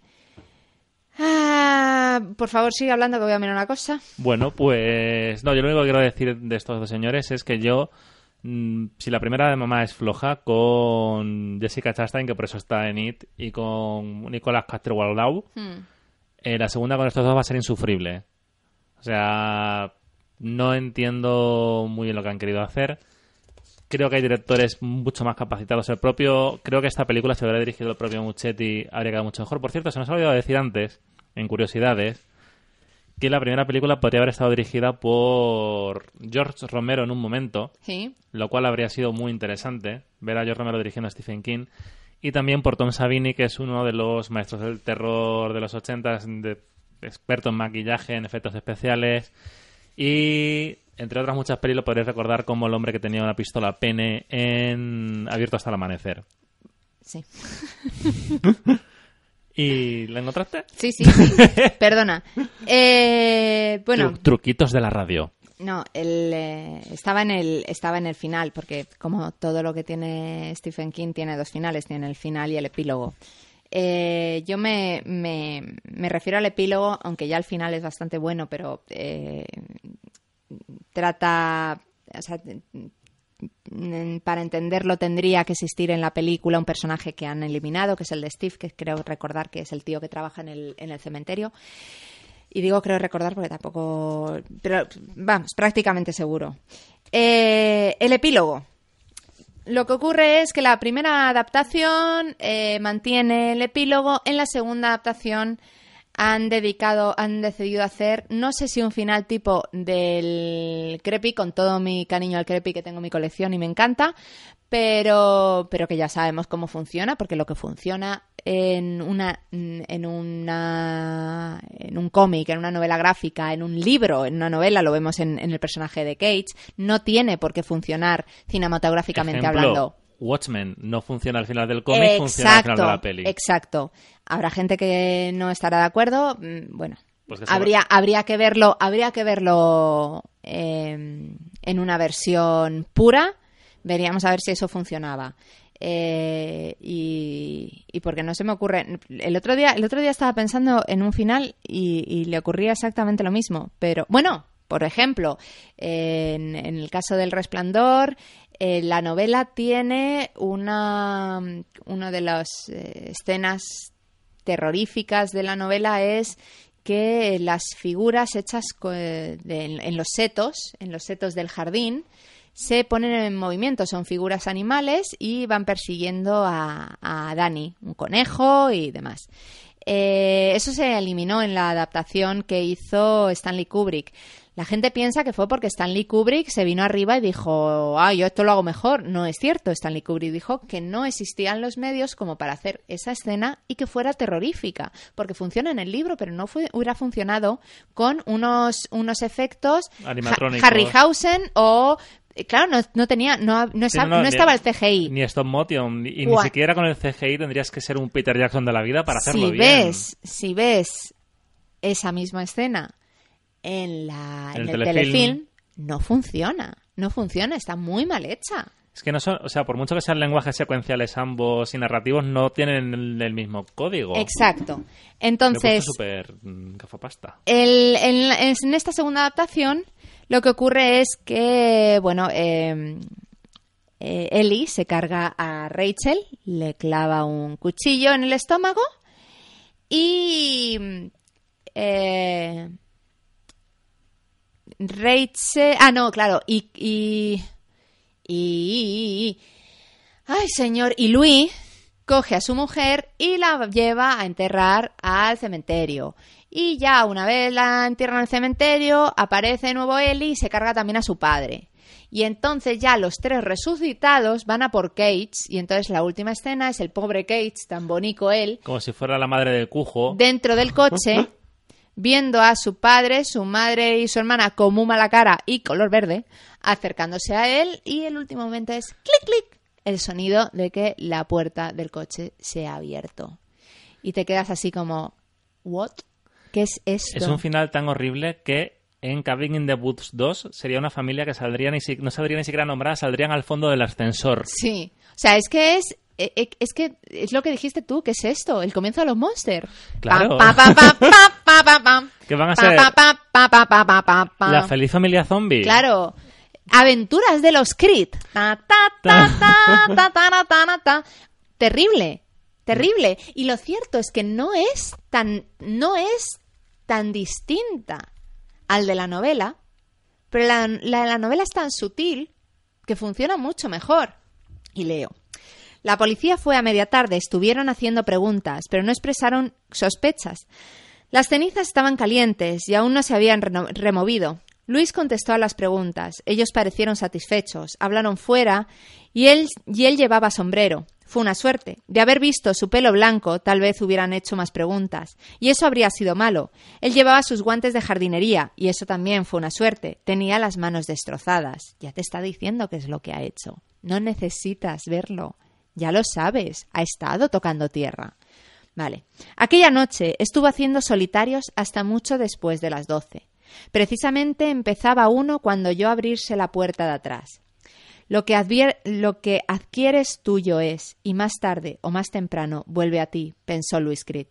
Por favor, sigue hablando que voy a mirar una cosa. Bueno, pues... No, yo lo único que quiero decir de estos dos señores es que yo... si la primera de Mamá es floja, con Jessica Chastain, que por eso está en It, y con Nicolas Castle-Waldau, la segunda con estos dos va a ser insufrible. O sea, no entiendo muy bien lo que han querido hacer. Creo que hay directores mucho más capacitados. Creo que esta película, si hubiera dirigido el propio Muschietti, habría quedado mucho mejor. Por cierto, se nos ha olvidado decir antes, en curiosidades, que la primera película podría haber estado dirigida por George Romero en un momento, Sí. lo cual habría sido muy interesante, ver a George Romero dirigiendo a Stephen King, y también por Tom Savini, que es uno de los maestros del terror de los 80s, experto en maquillaje, en efectos especiales, y entre otras muchas pelis lo podréis recordar como el hombre que tenía una pistola pene en Abierto hasta el amanecer. Sí. ¿Y la encontraste? Sí. Perdona. Bueno, Truquitos de la radio. no, estaba en el final, porque como todo lo que tiene Stephen King tiene dos finales, tiene el final y el epílogo. Yo me refiero al epílogo, aunque ya el final es bastante bueno, pero trata... O sea, para entenderlo tendría que existir en la película un personaje que han eliminado, que es el de Steve, que creo recordar que es el tío que trabaja en el cementerio. Y digo creo recordar porque tampoco... Pero vamos, prácticamente seguro. El epílogo. Lo que ocurre es que la primera adaptación mantiene el epílogo. En la segunda adaptación han decidido hacer, no sé si un final tipo del Creepy, con todo mi cariño al Creepy, que tengo en mi colección y me encanta, pero que ya sabemos cómo funciona, porque lo que funciona en un cómic, en una novela gráfica, en un libro, en una novela, lo vemos en el personaje de Cage, no tiene por qué funcionar cinematográficamente hablando. Watchmen no funciona al final del cómic, funciona al final de la peli. Exacto. Habrá gente que no estará de acuerdo. Bueno, pues habría que verlo en una versión pura. Veríamos a ver si eso funcionaba. Y porque no se me ocurre. El otro día estaba pensando en un final y le ocurría exactamente lo mismo. Pero bueno, por ejemplo, en el caso del Resplandor, la novela tiene una de las escenas terroríficas de la novela es que las figuras hechas en los setos del jardín se ponen en movimiento, son figuras animales y van persiguiendo a Danny, un conejo y demás. Eso se eliminó en la adaptación que hizo Stanley Kubrick. La gente piensa que fue porque Stanley Kubrick se vino arriba y dijo, yo esto lo hago mejor. No es cierto. Stanley Kubrick dijo que no existían los medios como para hacer esa escena y que fuera terrorífica, porque funciona en el libro, pero no hubiera funcionado con unos efectos animatrónicos. Harryhausen o... Claro, no estaba el CGI. Ni stop motion, y ni siquiera con el CGI tendrías que ser un Peter Jackson de la vida para hacerlo bien. Si ves esa misma escena en el telefilm, no funciona, está muy mal hecha. Es que no son, o sea, por mucho que sean lenguajes secuenciales ambos y narrativos, no tienen el mismo código. Exacto. Entonces, súper gafapasta. En esta segunda adaptación, lo que ocurre es que, bueno, Ellie se carga a Rachel, le clava un cuchillo en el estómago y Rachel... Ah, no, claro. Ay, señor. Y Louis coge a su mujer y la lleva a enterrar al cementerio. Y ya una vez la entierran al cementerio, aparece de nuevo Ellie y se carga también a su padre. Y entonces ya los tres resucitados van a por Kate. Y entonces la última escena es el pobre Kate, tan bonito él, como si fuera la madre de Cujo, dentro del coche, viendo a su padre, su madre y su hermana con muy mala cara y color verde, acercándose a él. Y el último momento es clic, clic, el sonido de que la puerta del coche se ha abierto. Y te quedas así como, ¿what? ¿Qué es esto? Es un final tan horrible que en Cabin in the Woods 2 sería una familia que no saldría ni siquiera nombrada, saldrían al fondo del ascensor. Sí, o sea, es que es lo que dijiste tú, ¿qué es esto? El comienzo de los Monsters. Claro. Que van a ser la feliz familia zombie. Claro. Aventuras de los Creed. Terrible. Terrible. Y lo cierto es que no es tan distinta al de la novela, pero la de la novela es tan sutil que funciona mucho mejor. Y leo. La policía fue a media tarde, estuvieron haciendo preguntas, pero no expresaron sospechas. Las cenizas estaban calientes y aún no se habían removido. Luis contestó a las preguntas. Ellos parecieron satisfechos, hablaron fuera y él llevaba sombrero. Fue una suerte. De haber visto su pelo blanco, tal vez hubieran hecho más preguntas. Y eso habría sido malo. Él llevaba sus guantes de jardinería, y eso también fue una suerte. Tenía las manos destrozadas. Ya te está diciendo qué es lo que ha hecho. No necesitas verlo. Ya lo sabes. Ha estado tocando tierra. Vale. Aquella noche estuvo haciendo solitarios hasta mucho después de las 12. Precisamente empezaba uno cuando oyó abrirse la puerta de atrás. Lo que adquieres tuyo es, y más tarde o más temprano vuelve a ti, pensó Louis Creed.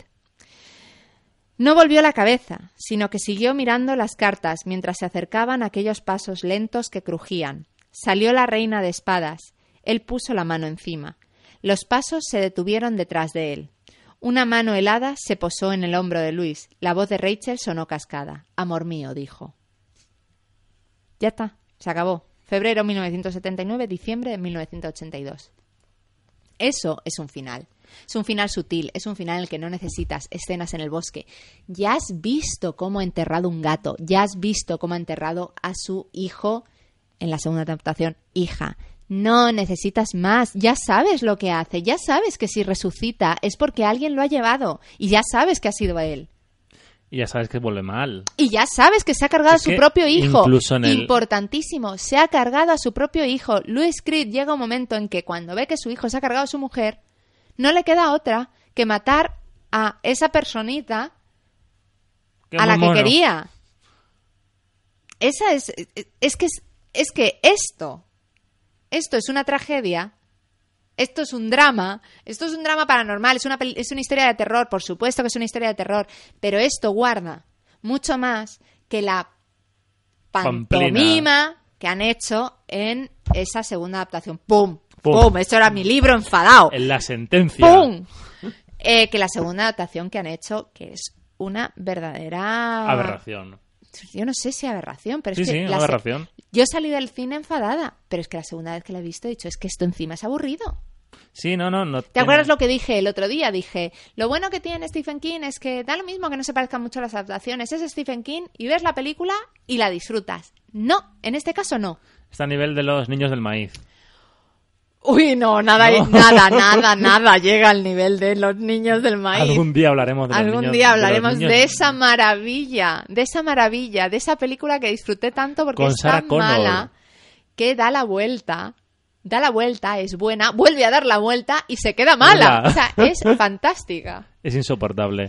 No volvió la cabeza, sino que siguió mirando las cartas mientras se acercaban aquellos pasos lentos que crujían. Salió la reina de espadas. Él puso la mano encima. Los pasos se detuvieron detrás de él. Una mano helada se posó en el hombro de Luis. La voz de Rachel sonó cascada. Amor mío, dijo. Ya está, se acabó. Febrero 1979, diciembre de 1982. Eso es un final. Es un final sutil, es un final en el que no necesitas escenas en el bosque. Ya has visto cómo ha enterrado un gato, ya has visto cómo ha enterrado a su hijo en la segunda adaptación, hija. No necesitas más, ya sabes lo que hace, ya sabes que si resucita es porque alguien lo ha llevado y ya sabes que ha sido él. Y ya sabes que vuelve mal. Y ya sabes que se ha cargado a su propio hijo. Incluso en Importantísimo, se ha cargado a su propio hijo. Louis Creed llega un momento en que cuando ve que su hijo se ha cargado a su mujer, no le queda otra que matar a esa personita a la que quería. Esa es que esto es una tragedia. Esto es un drama paranormal, es una historia de terror, por supuesto que es una historia de terror, pero esto guarda mucho más que la pantomima que han hecho en esa segunda adaptación. ¡Pum! ¡Pum! Esto era mi libro enfadado. En la sentencia. ¡Pum! Que la segunda adaptación que han hecho, que es una verdadera... aberración. Yo no sé si aberración, pero sí, es que... Sí, una aberración. Yo salí del cine enfadada, pero es que la segunda vez que la he visto he dicho, es que esto encima es aburrido. Sí, no. ¿Te acuerdas lo que dije el otro día? Dije, lo bueno que tiene Stephen King es que da lo mismo que no se parezcan mucho las adaptaciones. Es Stephen King y ves la película y la disfrutas. No, en este caso no. Está a nivel de los niños del maíz. Uy, nada llega al nivel de los niños del maíz. Algún día hablaremos de Algún día hablaremos de esa maravilla, de esa película que disfruté tanto porque es tan mala que da la vuelta, es buena, vuelve a dar la vuelta y se queda mala. O sea, es fantástica. Es insoportable.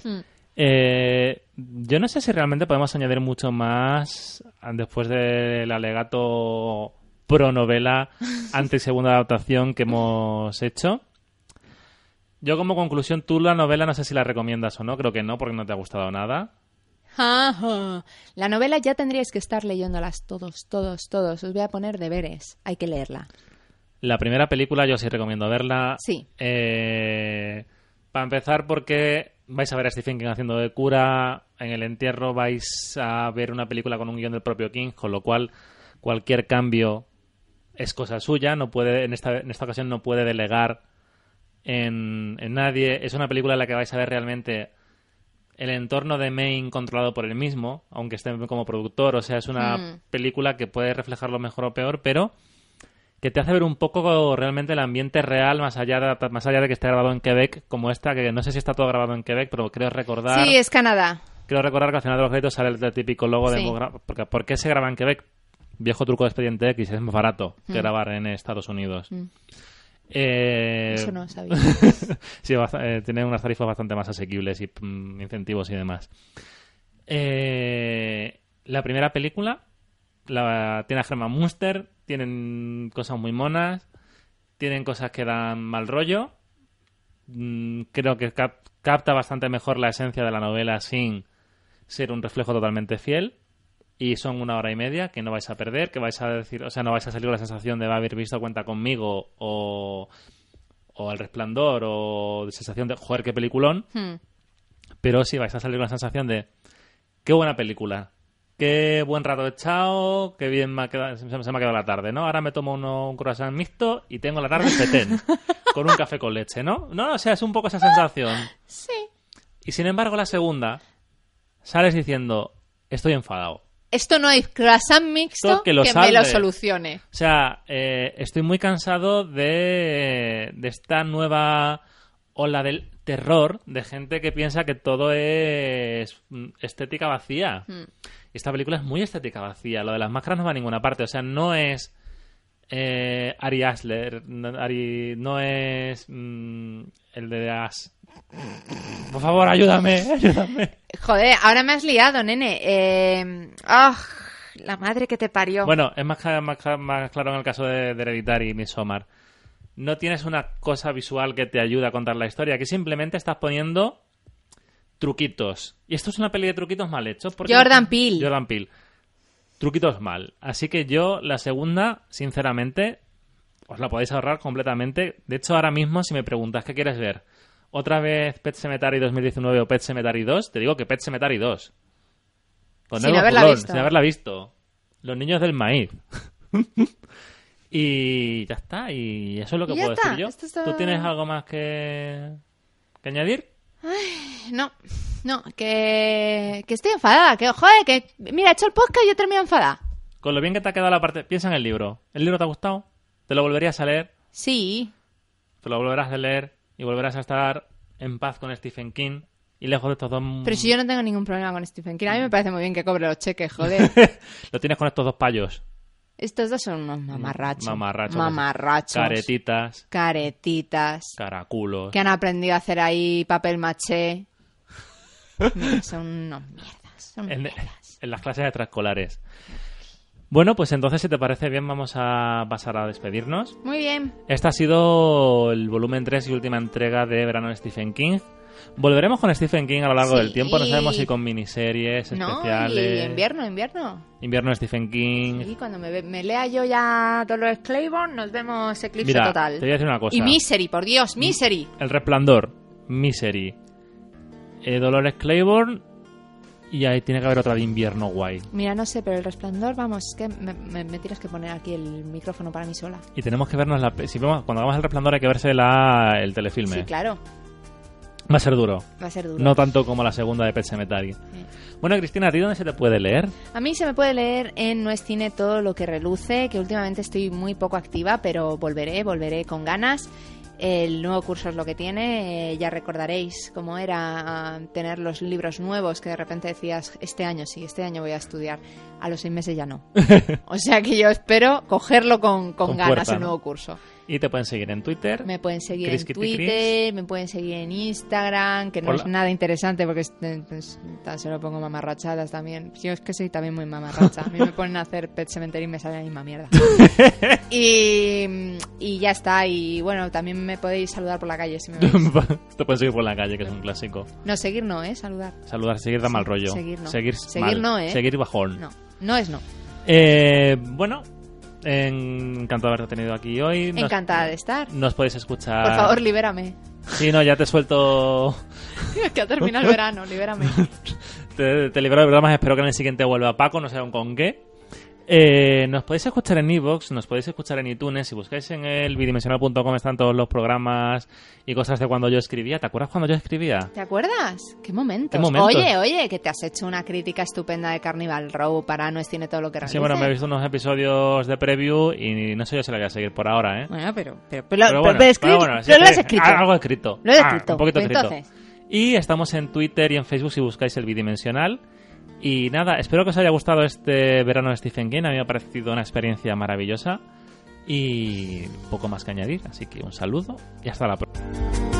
Yo no sé si realmente podemos añadir mucho más después del alegato pro novela ante segunda adaptación que hemos hecho. Yo como conclusión, tú la novela no sé si la recomiendas o no, creo que no, porque no te ha gustado nada. La novela ya tendríais que estar leyéndolas todos. Os voy a poner deberes, hay que leerla. La primera película yo sí recomiendo verla. Sí. Para empezar porque vais a ver a Stephen King haciendo de cura. En el entierro vais a ver una película con un guión del propio King, con lo cual cualquier cambio es cosa suya. No puede, en esta ocasión no puede delegar en nadie. Es una película en la que vais a ver realmente el entorno de Maine controlado por él mismo, aunque esté como productor. O sea, es una película que puede reflejarlo mejor o peor, pero que te hace ver un poco realmente el ambiente real, más allá de que esté grabado en Quebec, como esta, que no sé si está todo grabado en Quebec, pero creo recordar... Sí, es Canadá. Creo recordar que al final de los créditos sale el típico logo de... Sí. ¿Por qué se graba en Quebec? Viejo truco de Expediente X, es más barato que grabar en Estados Unidos. Eso no sabía. Sí, tiene unas tarifas bastante más asequibles y incentivos y demás. La primera película tiene a Herman Munster, tienen cosas muy monas, tienen cosas que dan mal rollo. Creo que capta bastante mejor la esencia de la novela sin ser un reflejo totalmente fiel. Y son 1 hora y media que no vais a perder, que vais a decir, o sea, no vais a salir con la sensación de haber visto Cuenta conmigo o El Resplandor o de sensación de joder, qué peliculón, pero sí vais a salir con la sensación de qué buena película, qué buen rato he echado, qué bien se me ha quedado la tarde, ¿no? Ahora me tomo un croissant mixto y tengo la tarde petén con un café con leche, ¿no? No, o sea, es un poco esa sensación. Sí. Y sin embargo, la segunda sales diciendo estoy enfadado. Esto no hay croissant mixto que me lo solucione. O sea, estoy muy cansado de esta nueva ola del terror de gente que piensa que todo es estética vacía. Esta película es muy estética vacía. Lo de las máscaras no va a ninguna parte. O sea, no es Ari Aster, no es el de Ash. Por favor, ayúdame. Joder, ahora me has liado, nene. La madre que te parió. Bueno, es más claro en el caso de Hereditary y Midsommar. No tienes una cosa visual que te ayude a contar la historia, que simplemente estás poniendo truquitos. Y esto es una peli de truquitos mal hechos. Jordan Peele. Truquitos mal. Así que yo, la segunda, sinceramente, os la podéis ahorrar completamente. De hecho, ahora mismo, si me preguntas qué quieres ver, otra vez Pet Sematary 2019 o Pet Sematary 2, te digo que Pet Sematary 2. Sin haberla visto. Los niños del maíz. Y ya está. Y eso es lo que puedo decir yo. ¿Tú tienes algo más que añadir? Ay, no, que estoy enfadada. Que, joder, que mira, he hecho el podcast y yo termino enfadada. Con lo bien que te ha quedado la parte... Piensa en el libro. ¿El libro te ha gustado? ¿Te lo volverías a leer? Sí. Te lo volverás a leer y volverás a estar en paz con Stephen King y lejos de estos dos... Pero si yo no tengo ningún problema con Stephen King. A mí me parece muy bien que cobre los cheques, joder. Lo tienes con estos dos payos. Estos dos son unos mamarrachos. Mamarrachos. Caretitas. Caraculos. Que han aprendido a hacer ahí papel maché. Mira, son unos mierdas. En las clases extraescolares. Bueno, pues entonces, si te parece bien, vamos a pasar a despedirnos. Muy bien. Esta ha sido el volumen 3 y última entrega de Verano de Stephen King. Volveremos con Stephen King a lo largo del tiempo. No sabemos si con miniseries especiales. Y invierno. Invierno de Stephen King. Sí, cuando me lea yo ya Dolores Claiborne, nos vemos Eclipse Total. Te voy a decir una cosa. Y Misery, por Dios, Misery. El Resplandor, Misery, Dolores Claiborne. Y ahí tiene que haber otra de invierno guay. Mira, no sé, pero El Resplandor, vamos, es que me tienes que poner aquí el micrófono para mí sola. Y tenemos que vernos cuando hagamos El Resplandor hay que verse el telefilme. Sí, claro. Va a ser duro. No tanto como la segunda de Pet Sematary. Bueno, Cristina, ¿a ti dónde se te puede leer? A mí se me puede leer en No es cine todo lo que reluce, que últimamente estoy muy poco activa, pero volveré con ganas. El nuevo curso es lo que tiene. Ya recordaréis cómo era tener los libros nuevos, que de repente decías, este año voy a estudiar. A los 6 meses ya no. O sea que yo espero cogerlo con ganas fuerza, el nuevo curso. Y te pueden seguir en Twitter. Me pueden seguir en Twitter, me pueden seguir en Instagram, que no es nada interesante porque se lo pongo mamarrachadas también. Yo es que soy también muy mamarracha. A mí me ponen a hacer Pet Sematary y me sale la misma mierda. y ya está. Y bueno, también me podéis saludar por la calle si me veis. Te pueden seguir por la calle, que es un clásico. No, seguir no, saludar. Seguir da mal rollo. Seguir no. Seguir mal. No, Seguir bajón. No es no. Bueno, encantado de haberte tenido aquí hoy. Encantada de estar. Nos podéis escuchar. Por favor, libérame. Sí, no, ya te suelto Que ha terminado el verano, libérame. Te libero de bromas, espero que en el siguiente vuelva Paco, no sé aún con qué. Nos podéis escuchar en iVoox, nos podéis escuchar en iTunes. Si buscáis en el bidimensional.com están todos los programas y cosas de cuando yo escribía. ¿Te acuerdas cuando yo escribía? ¿Te acuerdas? ¿Qué momentos? ¿Qué momentos? Oye, que te has hecho una crítica estupenda de Carnival Row para No es Cine Todo lo que realice. Sí, bueno, me he visto unos episodios de preview y no sé yo si la voy a seguir por ahora, ¿eh? Bueno, pero bueno, lo has escrito. Algo escrito. Lo he escrito. Un poquito Pues escrito. entonces. Y estamos en Twitter y en Facebook si buscáis el bidimensional. Y nada, espero que os haya gustado este verano de Stephen King. A mí me ha parecido una experiencia maravillosa y poco más que añadir. Así que un saludo y hasta la próxima.